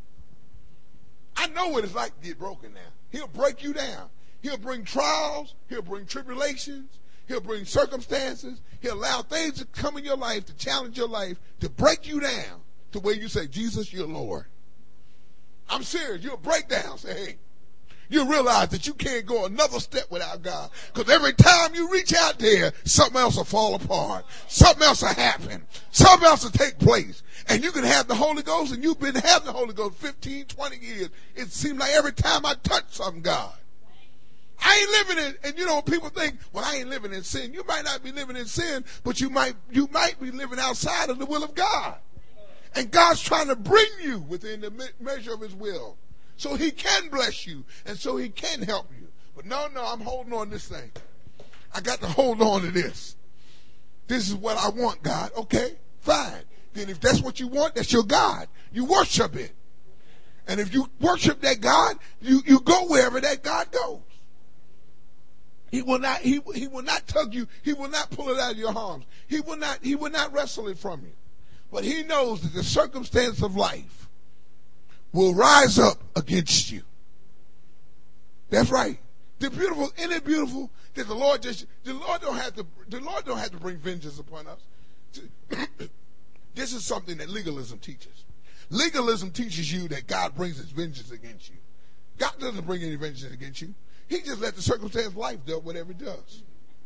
I know what it's like to get broken now. He'll break you down. He'll bring trials. He'll bring tribulations. He'll bring circumstances. He'll allow things to come in your life, to challenge your life, to break you down to where you say, Jesus, you're Lord. I'm serious. You'll break down. Say, hey, you realize that you can't go another step without God. Because every time you reach out there, something else will fall apart. Something else will happen. Something else will take place. And you can have the Holy Ghost, and you've been having the Holy Ghost fifteen, twenty years. It seems like every time I touch something, God. I ain't living in, and you know, people think, well, I ain't living in sin. You might not be living in sin, but you might, you might be living outside of the will of God. And God's trying to bring you within the me- measure of his will. So he can bless you, and so he can help you. But no, no, I'm holding on to this thing. I got to hold on to this. This is what I want, God. Okay, fine. Then if that's what you want, that's your God. You worship it. And if you worship that God, you, you go wherever that God goes. He will not, he, he will not tug you. He will not pull it out of your arms. He will not, he will not wrestle it from you. But he knows that the circumstance of life will rise up against you. That's right. The beautiful, isn't it beautiful that the Lord just, the Lord don't have to, the Lord don't have to bring vengeance upon us. This is something that legalism teaches. Legalism teaches you that God brings his vengeance against you. God doesn't bring any vengeance against you. He just let the circumstance of life do whatever it does.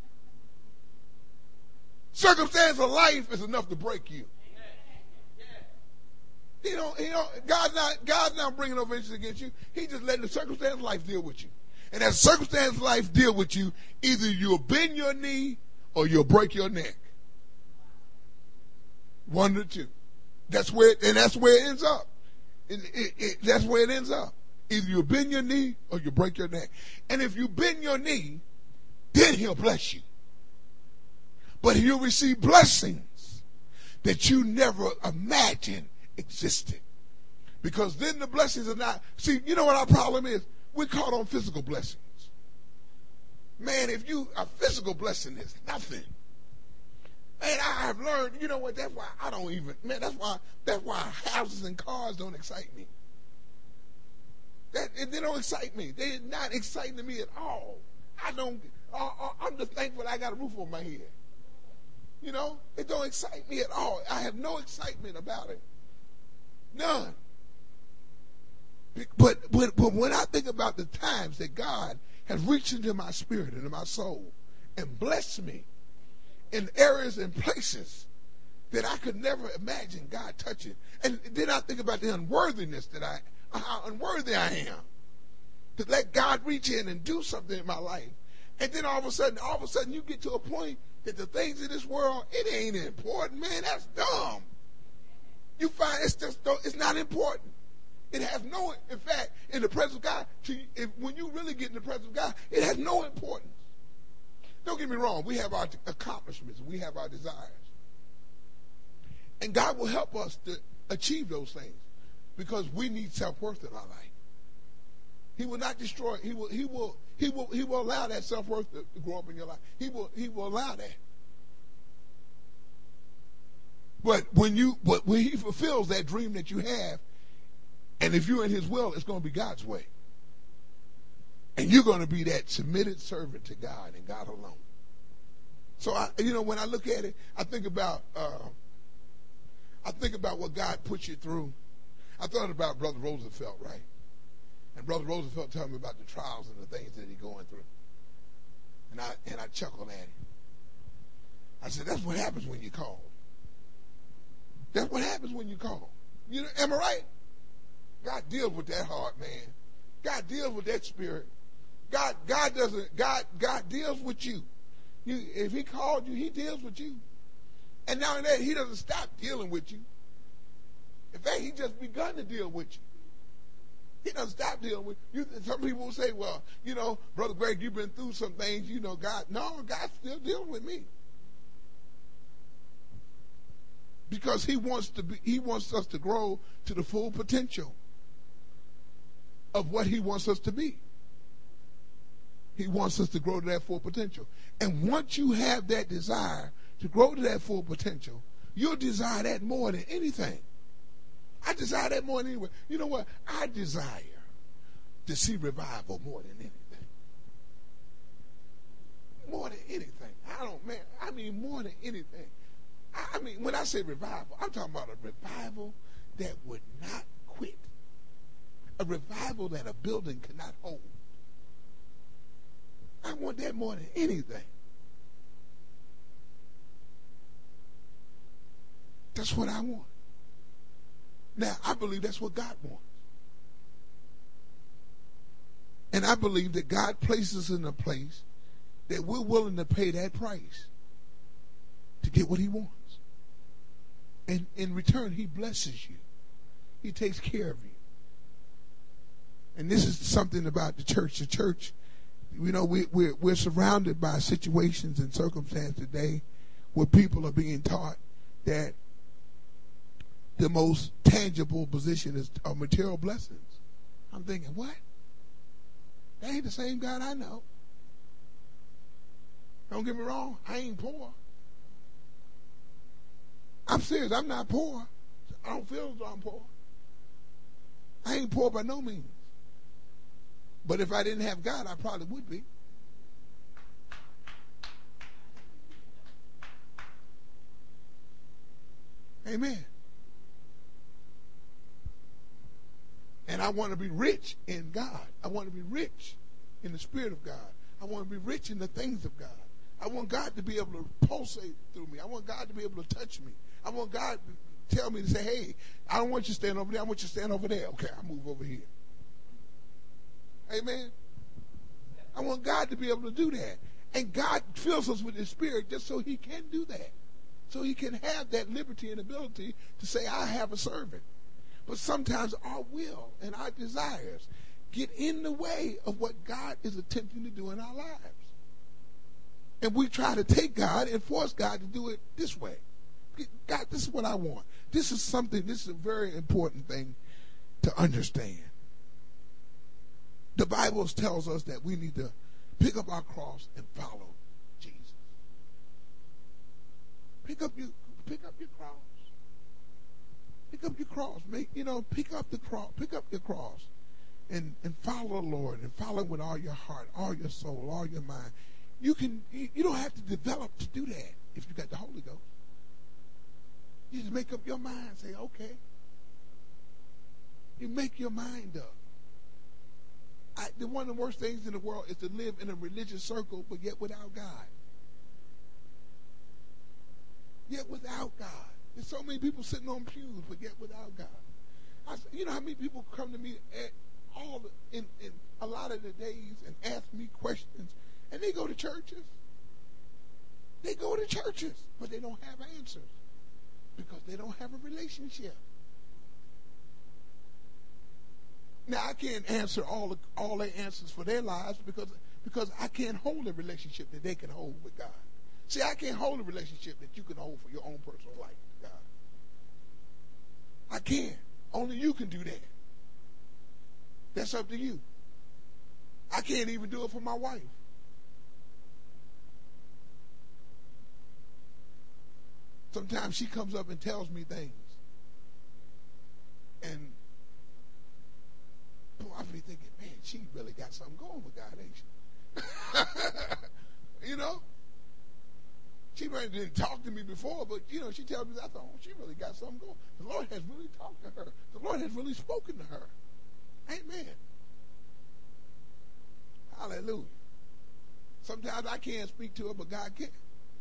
Circumstance of life is enough to break you. He don't, he don't, God's not, God's not bringing no vengeance against you. He just letting the circumstance of life deal with you. And as circumstance of life deal with you, either you'll bend your knee or you'll break your neck. One or two. That's where, and that's where it ends up. It, it, it, that's where it ends up. Either you bend your knee or you break your neck. And if you bend your knee, then he'll bless you. But you'll receive blessings that you never imagined existed. Because then the blessings are not, see, you know what our problem is? We're caught on physical blessings. Man, if you, a physical blessing is nothing. Man, I have learned, you know what, that's why I don't even, man, that's why, that's why houses and cars don't excite me. That, they don't excite me. They're not exciting to me at all. I don't, uh, I'm just thankful I got a roof over my head. You know, it don't excite me at all. I have no excitement about it. None. But, but, but when I think about the times that God has reached into my spirit, into my soul, and blessed me in areas and places that I could never imagine God touching. And then I think about the unworthiness that I, how unworthy I am to let God reach in and do something in my life. And then all of a sudden, all of a sudden you get to a point that the things in this world, it ain't important, man. That's dumb. You find it's just, it's not important. It has no, in fact, in the presence of God, to, if, when you really get in the presence of God, it has no importance. Don't get me wrong. We have our accomplishments. We have our desires. And God will help us to achieve those things because we need self-worth in our life. He will not destroy it. He will, he will, he will, he will allow that self-worth to, to grow up in your life. He will, he will allow that. But when you, but when he fulfills that dream that you have, and if you're in his will, it's going to be God's way. And you're going to be that submitted servant to God and God alone. So, I, you know, when I look at it, I think about, uh, I think about what God put you through. I thought about Brother Roosevelt, right? And Brother Roosevelt told me about the trials and the things that he's going through. And I, and I chuckled at him. I said, that's what happens when you call. That's what happens when you call. You know, am I right? God deals with that heart, man. God deals with that spirit. God, God doesn't, God, God deals with you. You. If he called you, he deals with you. And not only that, he doesn't stop dealing with you. In fact, he just begun to deal with you. He doesn't stop dealing with you. Some people will say, well, you know, Brother Greg, you've been through some things, you know, God. No, God's still dealing with me. Because he wants to be, he wants us to grow to the full potential of what he wants us to be. He wants us to grow to that full potential. And once you have that desire to grow to that full potential, you'll desire that more than anything. I desire that more than anything. You know what? I desire to see revival more than anything. More than anything. I don't, man, I mean more than anything. I mean, when I say revival, I'm talking about a revival that would not quit. A revival that a building cannot hold. I want that more than anything. That's what I want. Now, I believe that's what God wants. And I believe that God places us in a place that we're willing to pay that price to get what he wants. And in return, he blesses you. He takes care of you. And this is something about the church. The church, you know, we, we're, we're surrounded by situations and circumstances today where people are being taught that the most tangible position is are material blessings. I'm thinking, what? That ain't the same God I know. Don't get me wrong, I ain't poor. I'm serious, I'm not poor. I don't feel as though I'm poor. I ain't poor by no means. But if I didn't have God, I probably would be. Amen. And I want to be rich in God. I want to be rich in the Spirit of God. I want to be rich in the things of God. I want God to be able to pulsate through me. I want God to be able to touch me. I want God to tell me to say, hey, I don't want you to stand over there. I want you to stand over there. Okay, I move over here. Amen. I want God to be able to do that. And God fills us with His Spirit just so He can do that. So He can have that liberty and ability to say, I have a servant. But sometimes our will and our desires get in the way of what God is attempting to do in our lives. And we try to take God and force God to do it this way. God, this is what I want. This is something, this is a very important thing to understand. The Bible tells us that we need to pick up our cross and follow Jesus. Pick up your, pick up your cross. Pick up your cross. Make, you know, pick up the cross. Pick up your cross and, and follow the Lord and follow with all your heart, all your soul, all your mind. You can, you, you don't have to develop to do that if you got the Holy Ghost. You just make up your mind and say, okay. You make your mind up. I, the, one of the worst things in the world is to live in a religious circle, but yet without God. Yet without God. There's so many people sitting on pews, but yet without God. I, you know how many people come to me at all the, in, in a lot of the days and ask me questions, and they go to churches. They go to churches, but they don't have answers because they don't have a relationship. Now, I can't answer all the, all their answers for their lives because, because I can't hold a relationship that they can hold with God. See, I can't hold a relationship that you can hold for your own personal life with God. I can't. Only you can do that. That's up to you. I can't even do it for my wife. Sometimes she comes up and tells me things. And boy, I be thinking, man, she really got something going with God, ain't she? You know? She might didn't talk to me before, but, you know, she tells me, I thought, oh, she really got something going. The Lord has really talked to her. The Lord has really spoken to her. Amen. Hallelujah. Sometimes I can't speak to her, but God can.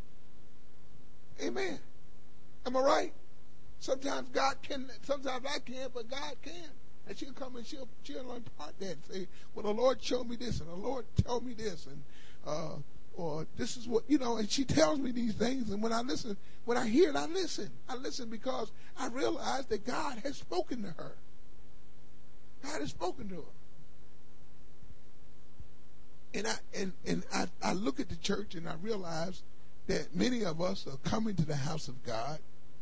Amen. Am I right? Sometimes God can, sometimes I can, but God can. And she'll come and she'll, she'll impart that and say, well, the Lord showed me this, and the Lord told me this, and, uh, or this is what, you know, and she tells me these things, and when I listen, when I hear it, I listen. I listen because I realize that God has spoken to her. God has spoken to her. And I and, and I, I look at the church and I realize that many of us are coming to the house of God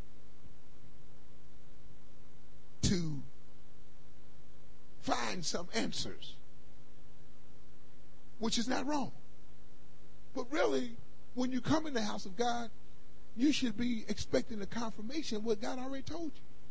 to find some answers, which is not wrong. But really, when you come in the house of God, you should be expecting a confirmation of what God already told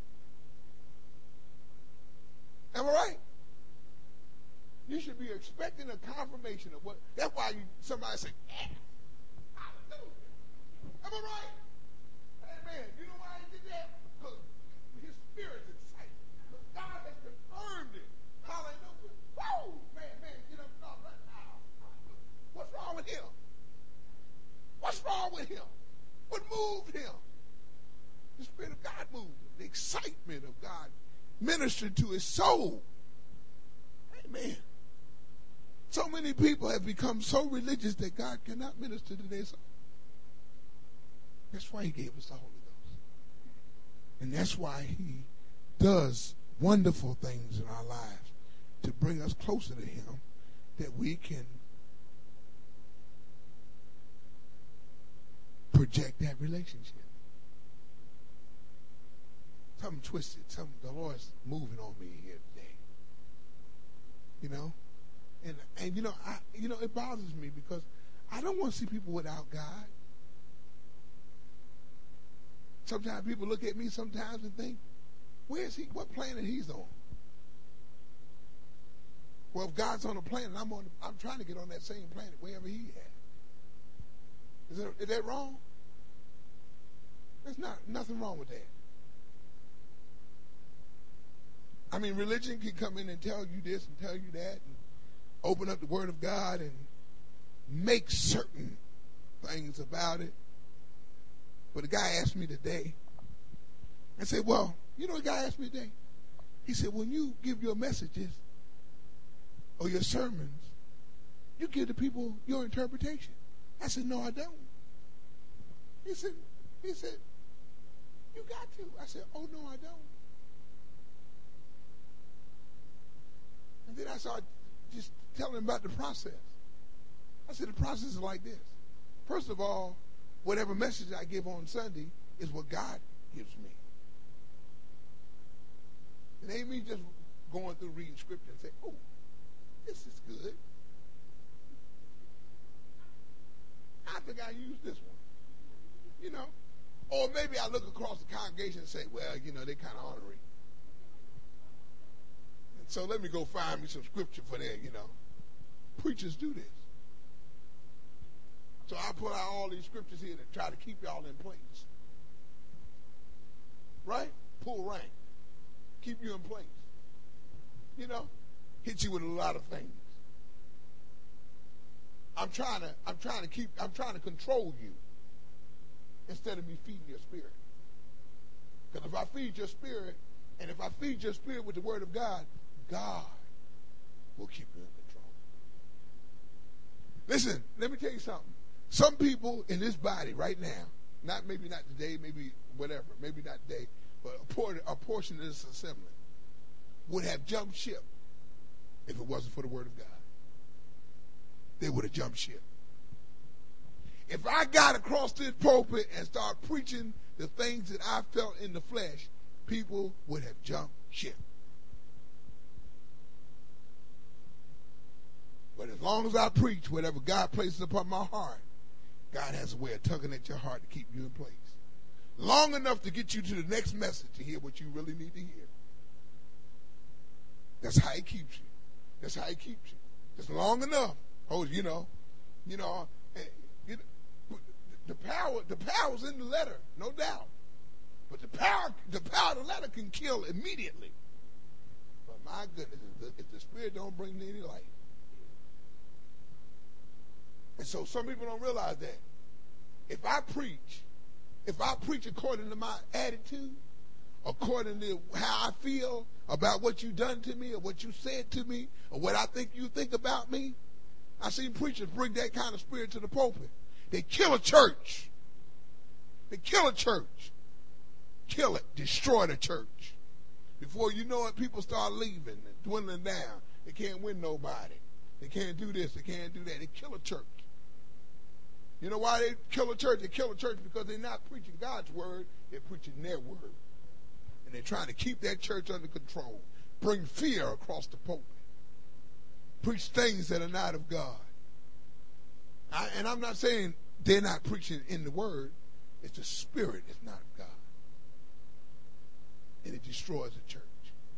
you. Am I right? You should be expecting a confirmation of what. That's why you, somebody say, yeah, hallelujah. Am I right? Amen. You know why he did that? Because his spirit's excited. Because God has confirmed it. Hallelujah. Woo! Man, man, get up and right now. What's wrong with him? What's wrong with him? What moved him? The Spirit of God moved him. The excitement of God ministered to his soul. Amen. So many people have become so religious that God cannot minister to their soul. That's why he gave us the Holy Ghost. And that's why he does wonderful things in our lives to bring us closer to him, that we can project that relationship. Something twisted. Something, the Lord's moving on me here today. You know? And, and you know, I, you know, it bothers me because I don't want to see people without God. Sometimes people look at me sometimes and think, where is he? What planet he's on? Well, if God's on a planet, I'm on. I'm trying to get on that same planet wherever he at. Is that, is that wrong? There's not nothing wrong with that. I mean, religion can come in and tell you this and tell you that, and open up the Word of God and make certain things about it. But a guy asked me today, I said, well, you know what a guy asked me today? He said, when you give your messages or your sermons, you give the people your interpretation. I said, no, I don't. He said, he said, you got to. I said, oh, no, I don't. And then I started just telling him about the process. I said, the process is like this. First of all, whatever message I give on Sunday is what God gives me. It ain't me just going through reading scripture and say, oh, this is good. I think I use this one. You know? Or maybe I look across the congregation and say, well, you know, they kind of ornery. And so let me go find me some scripture for that, you know. Preachers do this. So I put out all these scriptures here to try to keep y'all in place. Right? Pull rank. Keep you in place. You know? Hit you with a lot of things. I'm trying to, I'm trying to keep, I'm trying to control you instead of me feeding your spirit. Because if I feed your spirit, and if I feed your spirit with the Word of God, God will keep you in control. Listen, let me tell you something. Some people in this body right now, not maybe not today, maybe whatever, maybe not today, but a, por- a portion of this assembly would have jumped ship if it wasn't for the Word of God. They would have jumped ship. If I got across this pulpit and started preaching the things that I felt in the flesh, people would have jumped ship. But as long as I preach whatever God places upon my heart, God has a way of tugging at your heart to keep you in place. Long enough to get you to the next message to hear what you really need to hear. That's how he keeps you. That's how he keeps you. Just long enough. Oh, you know, you know, you know, the power, the power's in the letter, no doubt. But the power, the power of the letter can kill immediately. But my goodness, if the, if the Spirit don't bring any light. And so some people don't realize that. If I preach, if I preach according to my attitude, according to how I feel about what you done to me or what you said to me or what I think you think about me, I seen preachers bring that kind of spirit to the pulpit. They kill a church. They kill a church. Kill it. Destroy the church. Before you know it, people start leaving and dwindling down. They can't win nobody. They can't do this. They can't do that. They kill a church. You know why they kill a church? They kill a church because they're not preaching God's word. They're preaching their word. And they're trying to keep that church under control. Bring fear across the pulpit. Preach things that are not of God. I, and I'm not saying they're not preaching in the word. It's the spirit that's not of God. And it destroys the church.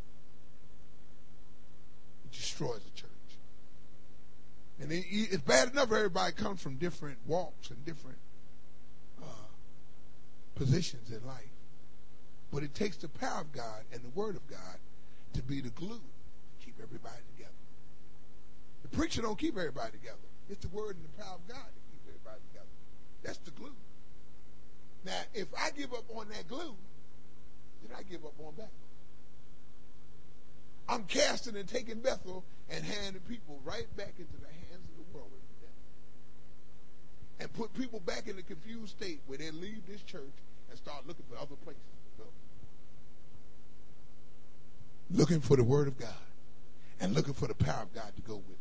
It destroys the church. And it, it's bad enough everybody comes from different walks and different uh, positions in life. But it takes the power of God and the word of God to be the glue to keep everybody together. The preacher don't keep everybody together. It's the word and the power of God that keeps everybody together. That's the glue. Now, if I give up on that glue, then I give up on Bethel. I'm casting and taking Bethel and handing people right back into the hands of the world every day. And put people back in a confused state where they leave this church and start looking for other places to go. Looking for the word of God and looking for the power of God to go with it.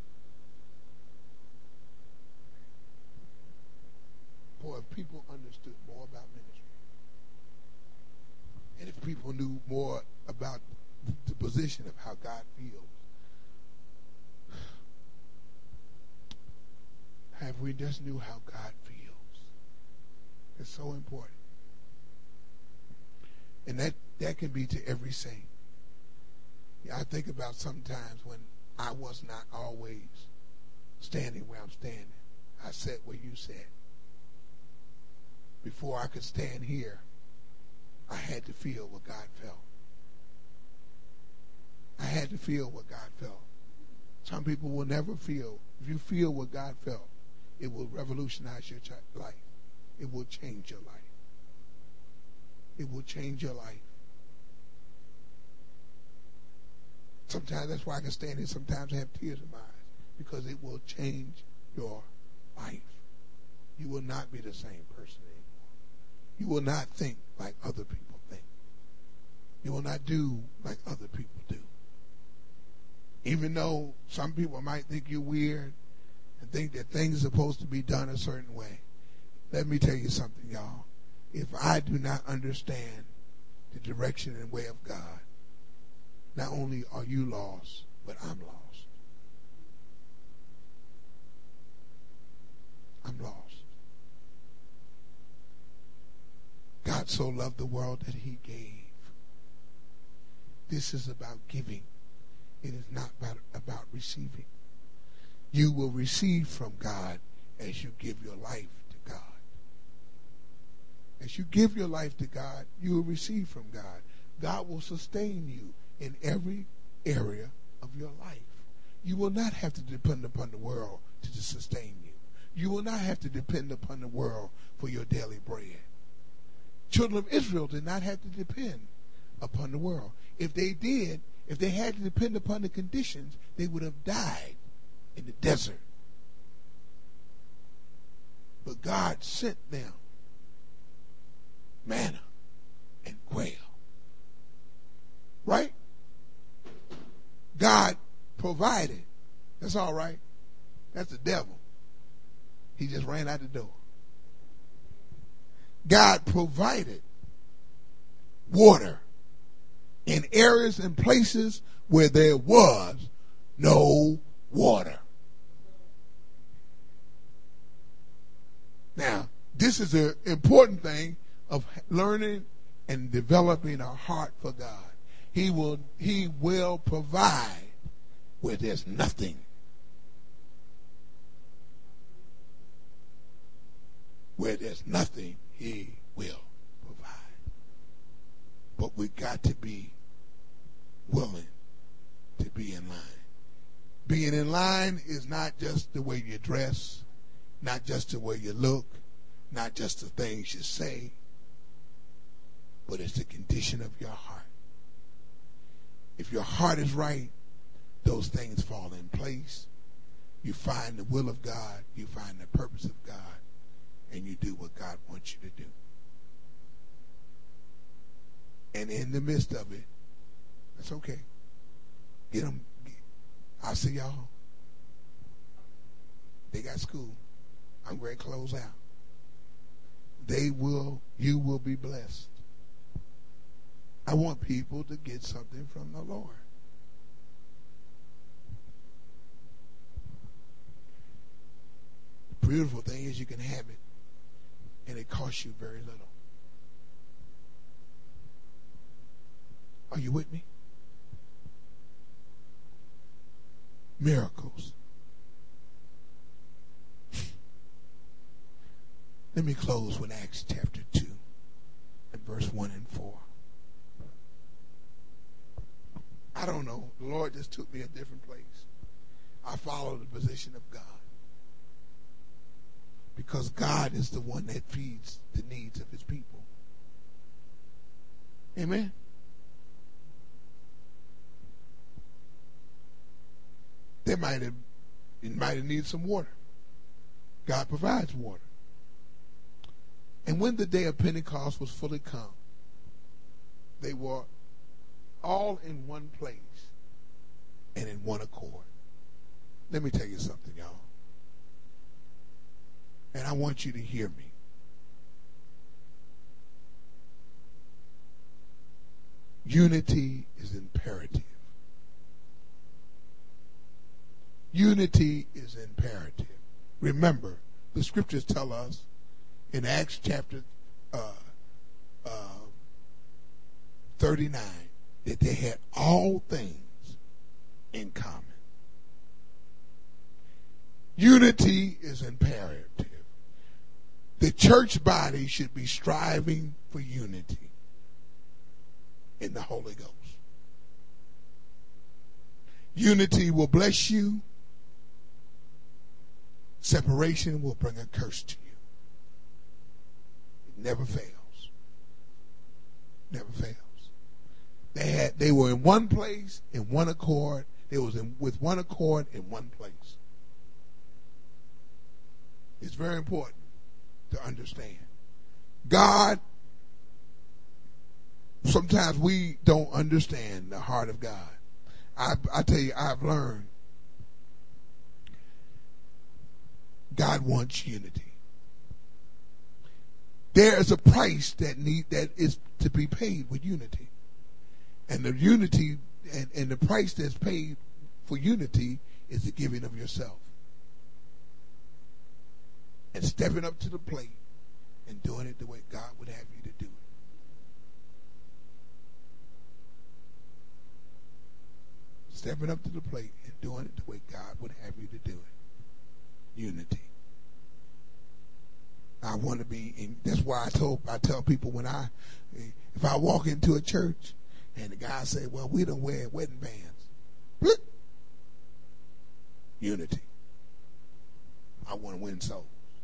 Boy, if people understood more about ministry, and if people knew more about the position of how God feels just knew how God feels. It's so important. And that, that can be to every saint. Yeah, I think about sometimes when I was not always standing where I'm standing. I sat where you sat. Before I could stand here, I had to feel what God felt. I had to feel what God felt. Some people will never feel. If you feel what God felt, it will revolutionize your life. It will change your life. It will change your life. Sometimes that's why I can stand here. Sometimes I have tears in my eyes, because it will change your life. You will not be the same person anymore. You will not think like other people think. You will not do like other people do. Even though some people might think you're weird and think that things are supposed to be done a certain way. Let me tell you something, y'all. If I do not understand the direction and way of God, not only are you lost, but I'm lost. I'm lost. God so loved the world that he gave. This is about giving. It is not about, about receiving. You will receive from God as you give your life to God. As you give your life to God, you will receive from God. God will sustain you in every area of your life. You will not have to depend upon the world to sustain you. You will not have to depend upon the world for your daily bread. Children of Israel did not have to depend upon the world. If they did, if they had to depend upon the conditions, they would have died in the desert. But God sent them manna and quail. Right? God provided. That's all right. That's the devil. He just ran out the door. God provided water in areas and places where there was no water. Now, this is an important thing of learning and developing a heart for God. He will, he will provide where there's nothing. Where there's nothing, he will provide. But we got to be willing to be in line. Being in line is not just the way you dress, not just the way you look, not just the things you say, but it's the condition of your heart. If your heart is right, those things fall in place. You find the will of God, you find the purpose of God, and you do what God wants you to do. And in the midst of it, that's okay. Get them. I'll see y'all. They got school. I'm ready to close out. They will, you will be blessed. I want people to get something from the Lord. The beautiful thing is you can have it, and it costs you very little. Are you with me? Miracles. Let me close with Acts chapter two and verse one and four. I don't know. The Lord just took me a different place. I follow the position of God. Because God is the one that feeds the needs of his people. Amen. They might have, you might have needed some water. God provides water. And when the day of Pentecost was fully come, they were all in one place and in one accord. Let me tell you something, y'all. And I want you to hear me. Unity is imperative. Unity is imperative. Remember, the scriptures tell us in Acts chapter uh, uh, thirty-nine that they had all things in common. Unity is imperative. The church body should be striving for unity in the Holy Ghost. Unity will bless you. Separation will bring a curse to you. It never fails. Never fails. They had they were in one place, in one accord. They was in, with one accord in one place. It's very important to understand. God, sometimes we don't understand the heart of God. I, I tell you, I've learned God wants unity. There is a price that need that is to be paid with unity. And the unity and, and the price that's paid for unity is the giving of yourself. And stepping up to the plate and doing it the way God would have you to do it. Stepping up to the plate and doing it the way God would have you to do it. Unity. I want to be in, that's why I told I tell people when I if I walk into a church and the guy say, well, we don't wear wedding bands. Blip. Unity. I want to win souls.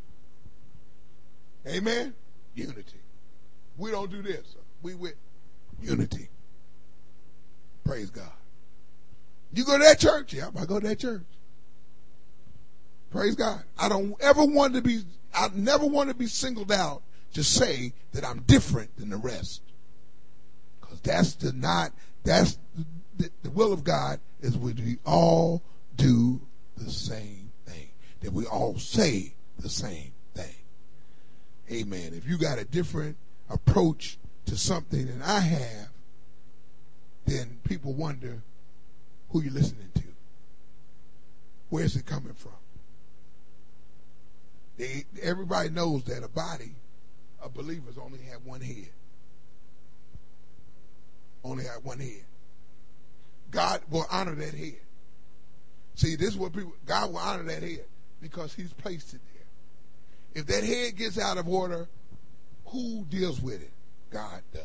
Amen? Unity. We don't do this. We with unity. Praise God. You go to that church? Yeah, I go to that church. Praise God. I don't ever want to be, I never want to be singled out to say that I'm different than the rest. Because that's the not, that's the, the will of God is when we all do the same thing. That we all say the same thing. Amen. If you got a different approach to something than I have, then people wonder who you're listening to. Where's it coming from? They, everybody knows that a body of believers only have one head. Only have one head. God will honor that head. See, this is what people, God will honor that head because he's placed it there. If that head gets out of order, who deals with it? God does.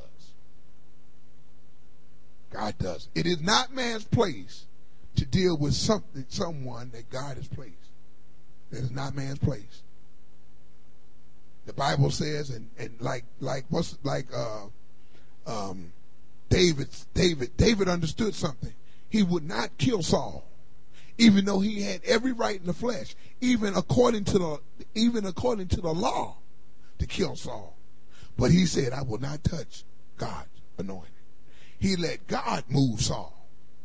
God does. It is not man's place to deal with something, someone that God has placed. It is not man's place. The Bible says, and, and like like what's like uh, um, David, David, David understood something. He would not kill Saul, even though he had every right in the flesh, even according to the even according to the law, to kill Saul. But he said, "I will not touch God's anointed." He let God move Saul,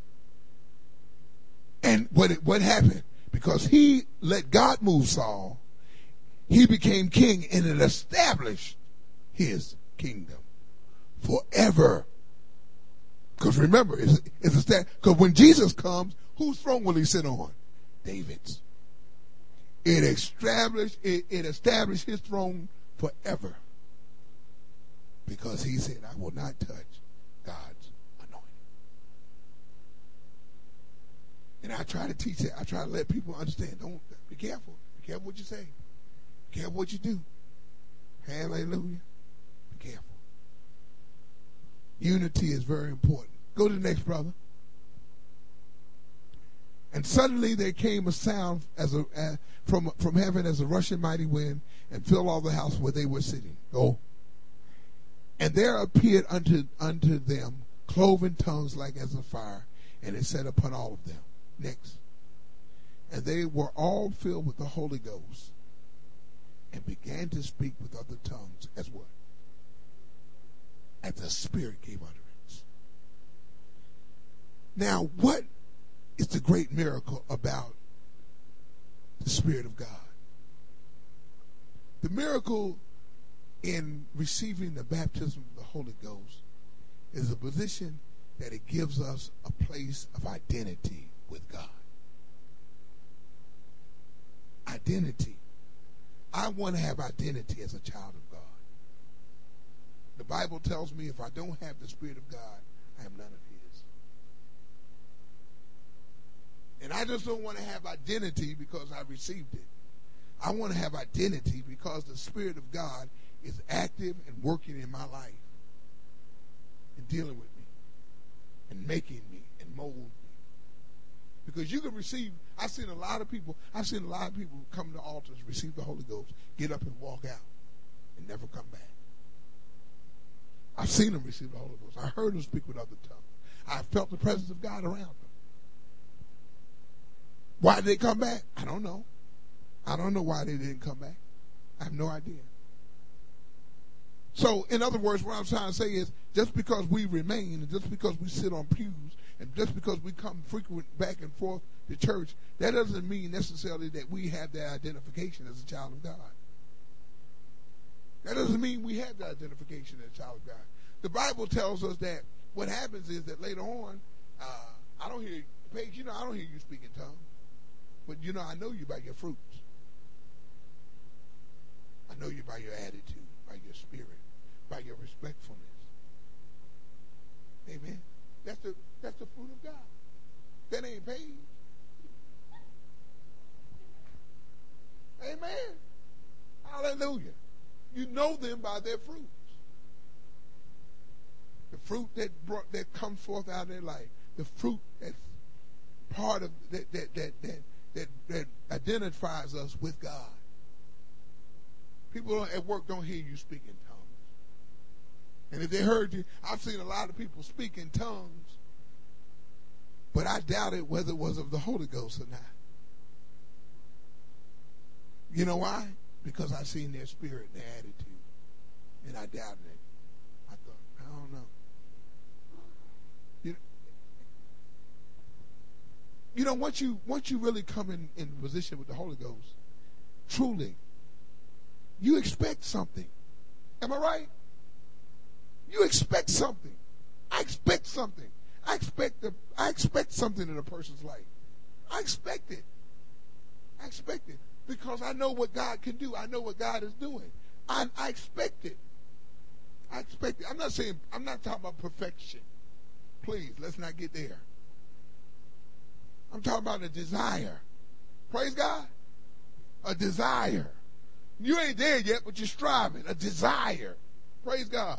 and what it, what happened? Because he let God move Saul, he became king and it established his kingdom forever. Because remember, it's, it's established. Because when Jesus comes, whose throne will he sit on? David's. It established, it, it established his throne forever. Because he said, I will not touch God's anointing. And I try to teach it. I try to let people understand. Don't be careful. Be careful what you say. Be careful what you do. Hallelujah. Be careful. Unity is very important. Go to the next, brother. And suddenly there came a sound as a uh, from from heaven as a rushing mighty wind and filled all the house where they were sitting. Go. And there appeared unto unto them cloven tongues like as of fire, and it sat upon all of them. Next. And they were all filled with the Holy Ghost and began to speak with other tongues as what? As the Spirit gave utterance. Now, what is the great miracle about the Spirit of God? The miracle in receiving the baptism of the Holy Ghost is a position that it gives us a place of identity with God. Identity. I want to have identity as a child of God. The Bible tells me if I don't have the Spirit of God, I am none of His. And I just don't want to have identity because I received it. I want to have identity because the Spirit of God is active and working in my life and dealing with me and making me and molding me. Because you can receive, I've seen a lot of people, I've seen a lot of people come to altars, receive the Holy Ghost, get up and walk out and never come back. I've seen them receive the Holy Ghost. I heard them speak with other tongues. I felt the presence of God around them. Why did they come back? I don't know. I don't know why they didn't come back. I have no idea. So, in other words, what I'm trying to say is, just because we remain, and just because we sit on pews, and just because we come frequent back and forth to church, that doesn't mean necessarily that we have that identification as a child of God. That doesn't mean we have that identification as a child of God. The Bible tells us that what happens is that later on, uh, I don't hear, Paige, you know, I don't hear you speak in tongues. But, you know, I know you by your fruits. I know you by your attitude, by your spirit, by your respectfulness. Amen. That's the that's the fruit of God. That ain't paid. Amen. Hallelujah. You know them by their fruits. The fruit that brought that comes forth out of their life. The fruit that's part of that that that that that, that identifies us with God. People at work don't hear you speak in tongues. And if they heard you, I've seen a lot of people speak in tongues, but I doubted whether it was of the Holy Ghost or not. You know why? Because I seen their spirit and their attitude, and I doubted it. I thought, I don't know. You know, you know once you once you really come in, in position with the Holy Ghost, truly, you expect something. Am I right? You expect something. I expect something. I expect the, I expect something in a person's life. I expect it. I expect it because I know what God can do. I know what God is doing. I, I expect it. I expect it. I'm not saying, I'm not talking about perfection. Please, let's not get there. I'm talking about a desire. Praise God. A desire. You ain't there yet, but you're striving. A desire. Praise God.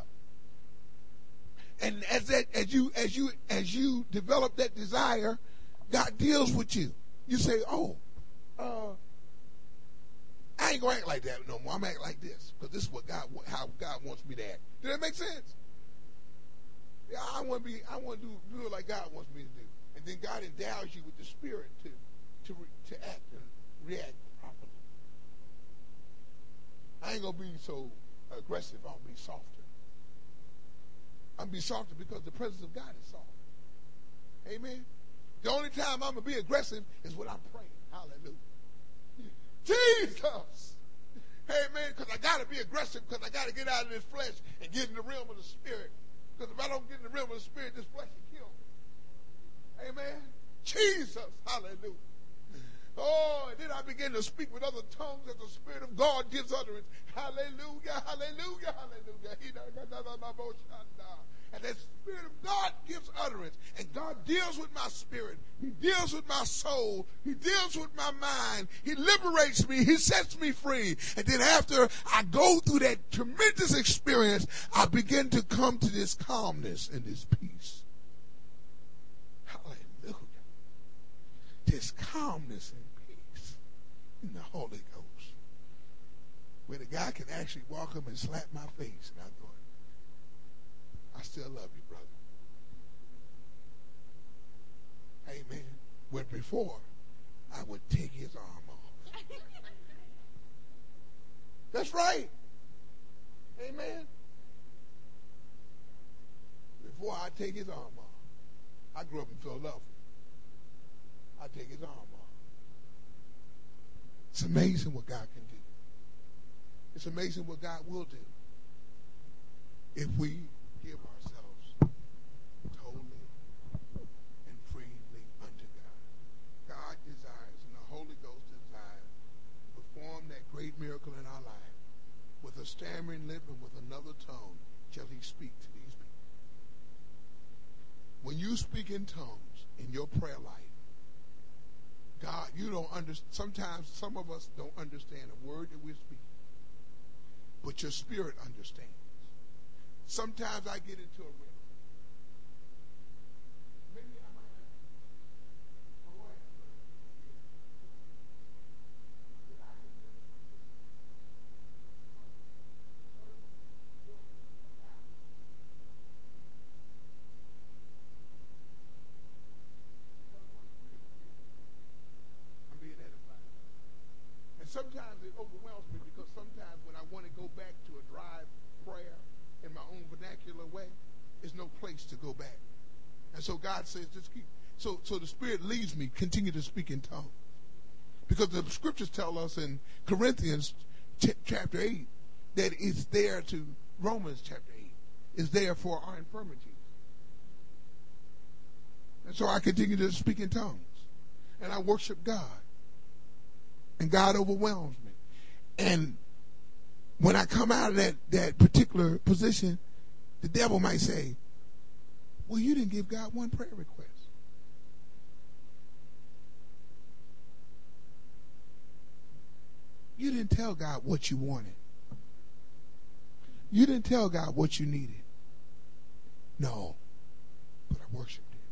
And as that, as you, as you, as you develop that desire, God deals with you. You say, "Oh, uh, I ain't gonna act like that no more. I'm gonna act like this because this is what God, how God wants me to act." Does that make sense? Yeah, I want to be, I want to do, do it like God wants me to do, and then God endows you with the Spirit to, to, to act and react properly. I ain't gonna be so aggressive. I'll be softer. I'm going to be softer because the presence of God is soft. Amen. The only time I'm going to be aggressive is when I'm praying. Hallelujah. Jesus. Amen. Because I got to be aggressive because I got to get out of this flesh and get in the realm of the Spirit. Because if I don't get in the realm of the Spirit, this flesh will kill me. Amen. Jesus. Hallelujah. Oh, and then I begin to speak with other tongues as the Spirit of God gives utterance. Hallelujah, hallelujah, hallelujah. And the Spirit of God gives utterance. And God deals with my spirit. He deals with my soul. He deals with my mind. He liberates me. He sets me free. And then after I go through that tremendous experience, I begin to come to this calmness and this peace. Hallelujah. This calmness and peace in the Holy Ghost. Where the guy can actually walk up and slap my face. And I thought, I still love you, brother. Amen. When before, I would take his arm off. That's right. Amen. Before I take his arm off. I grew up in Philadelphia. I take his arm off. It's amazing what God can do. It's amazing what God will do if we give ourselves totally and freely unto God. God desires and the Holy Ghost desires to perform that great miracle in man living with another tongue shall he speak to these people. When you speak in tongues in your prayer life, God, you don't understand. Sometimes some of us don't understand a word that we're speaking, but your spirit understands. Sometimes I get into a rhythm. Maybe I might have my wife. I'm being edified. And sometimes it overwhelms me because sometimes when I want to go back to a drive prayer in my own vernacular way, there's no place to go back. And so God says, just keep. So, so the Spirit leads me, continue to speak in tongues. Because the scriptures tell us in Corinthians ch- chapter eight that it's there to, Romans chapter eight, is there for our infirmities. And so I continue to speak in tongues. And I worship God. And God overwhelms me. And when I come out of that, that particular position, the devil might say, well, you didn't give God one prayer request. You didn't tell God what you wanted. You didn't tell God what you needed. No, but I worshiped Him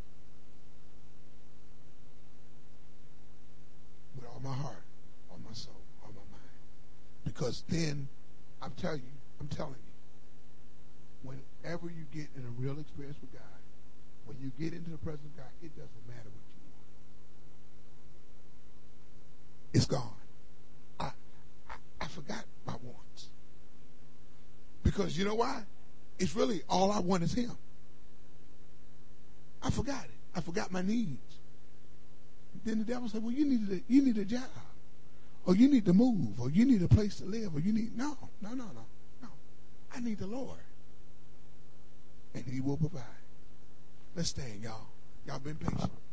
with all my heart, all my soul, all my mind. Because then, I'm telling you, I'm telling you, whenever you get in a real experience with God, when you get into the presence of God, it doesn't matter what you want. It's gone. I, I, I forgot my wants. Because you know why? It's really all I want is Him. I forgot it. I forgot my needs. Then the devil said, well, you need a, you need a job. Or you need to move. Or you need a place to live. Or you need, no, no, no, no, no. I need the Lord. And He will provide. Let's stand, y'all. Y'all been patient.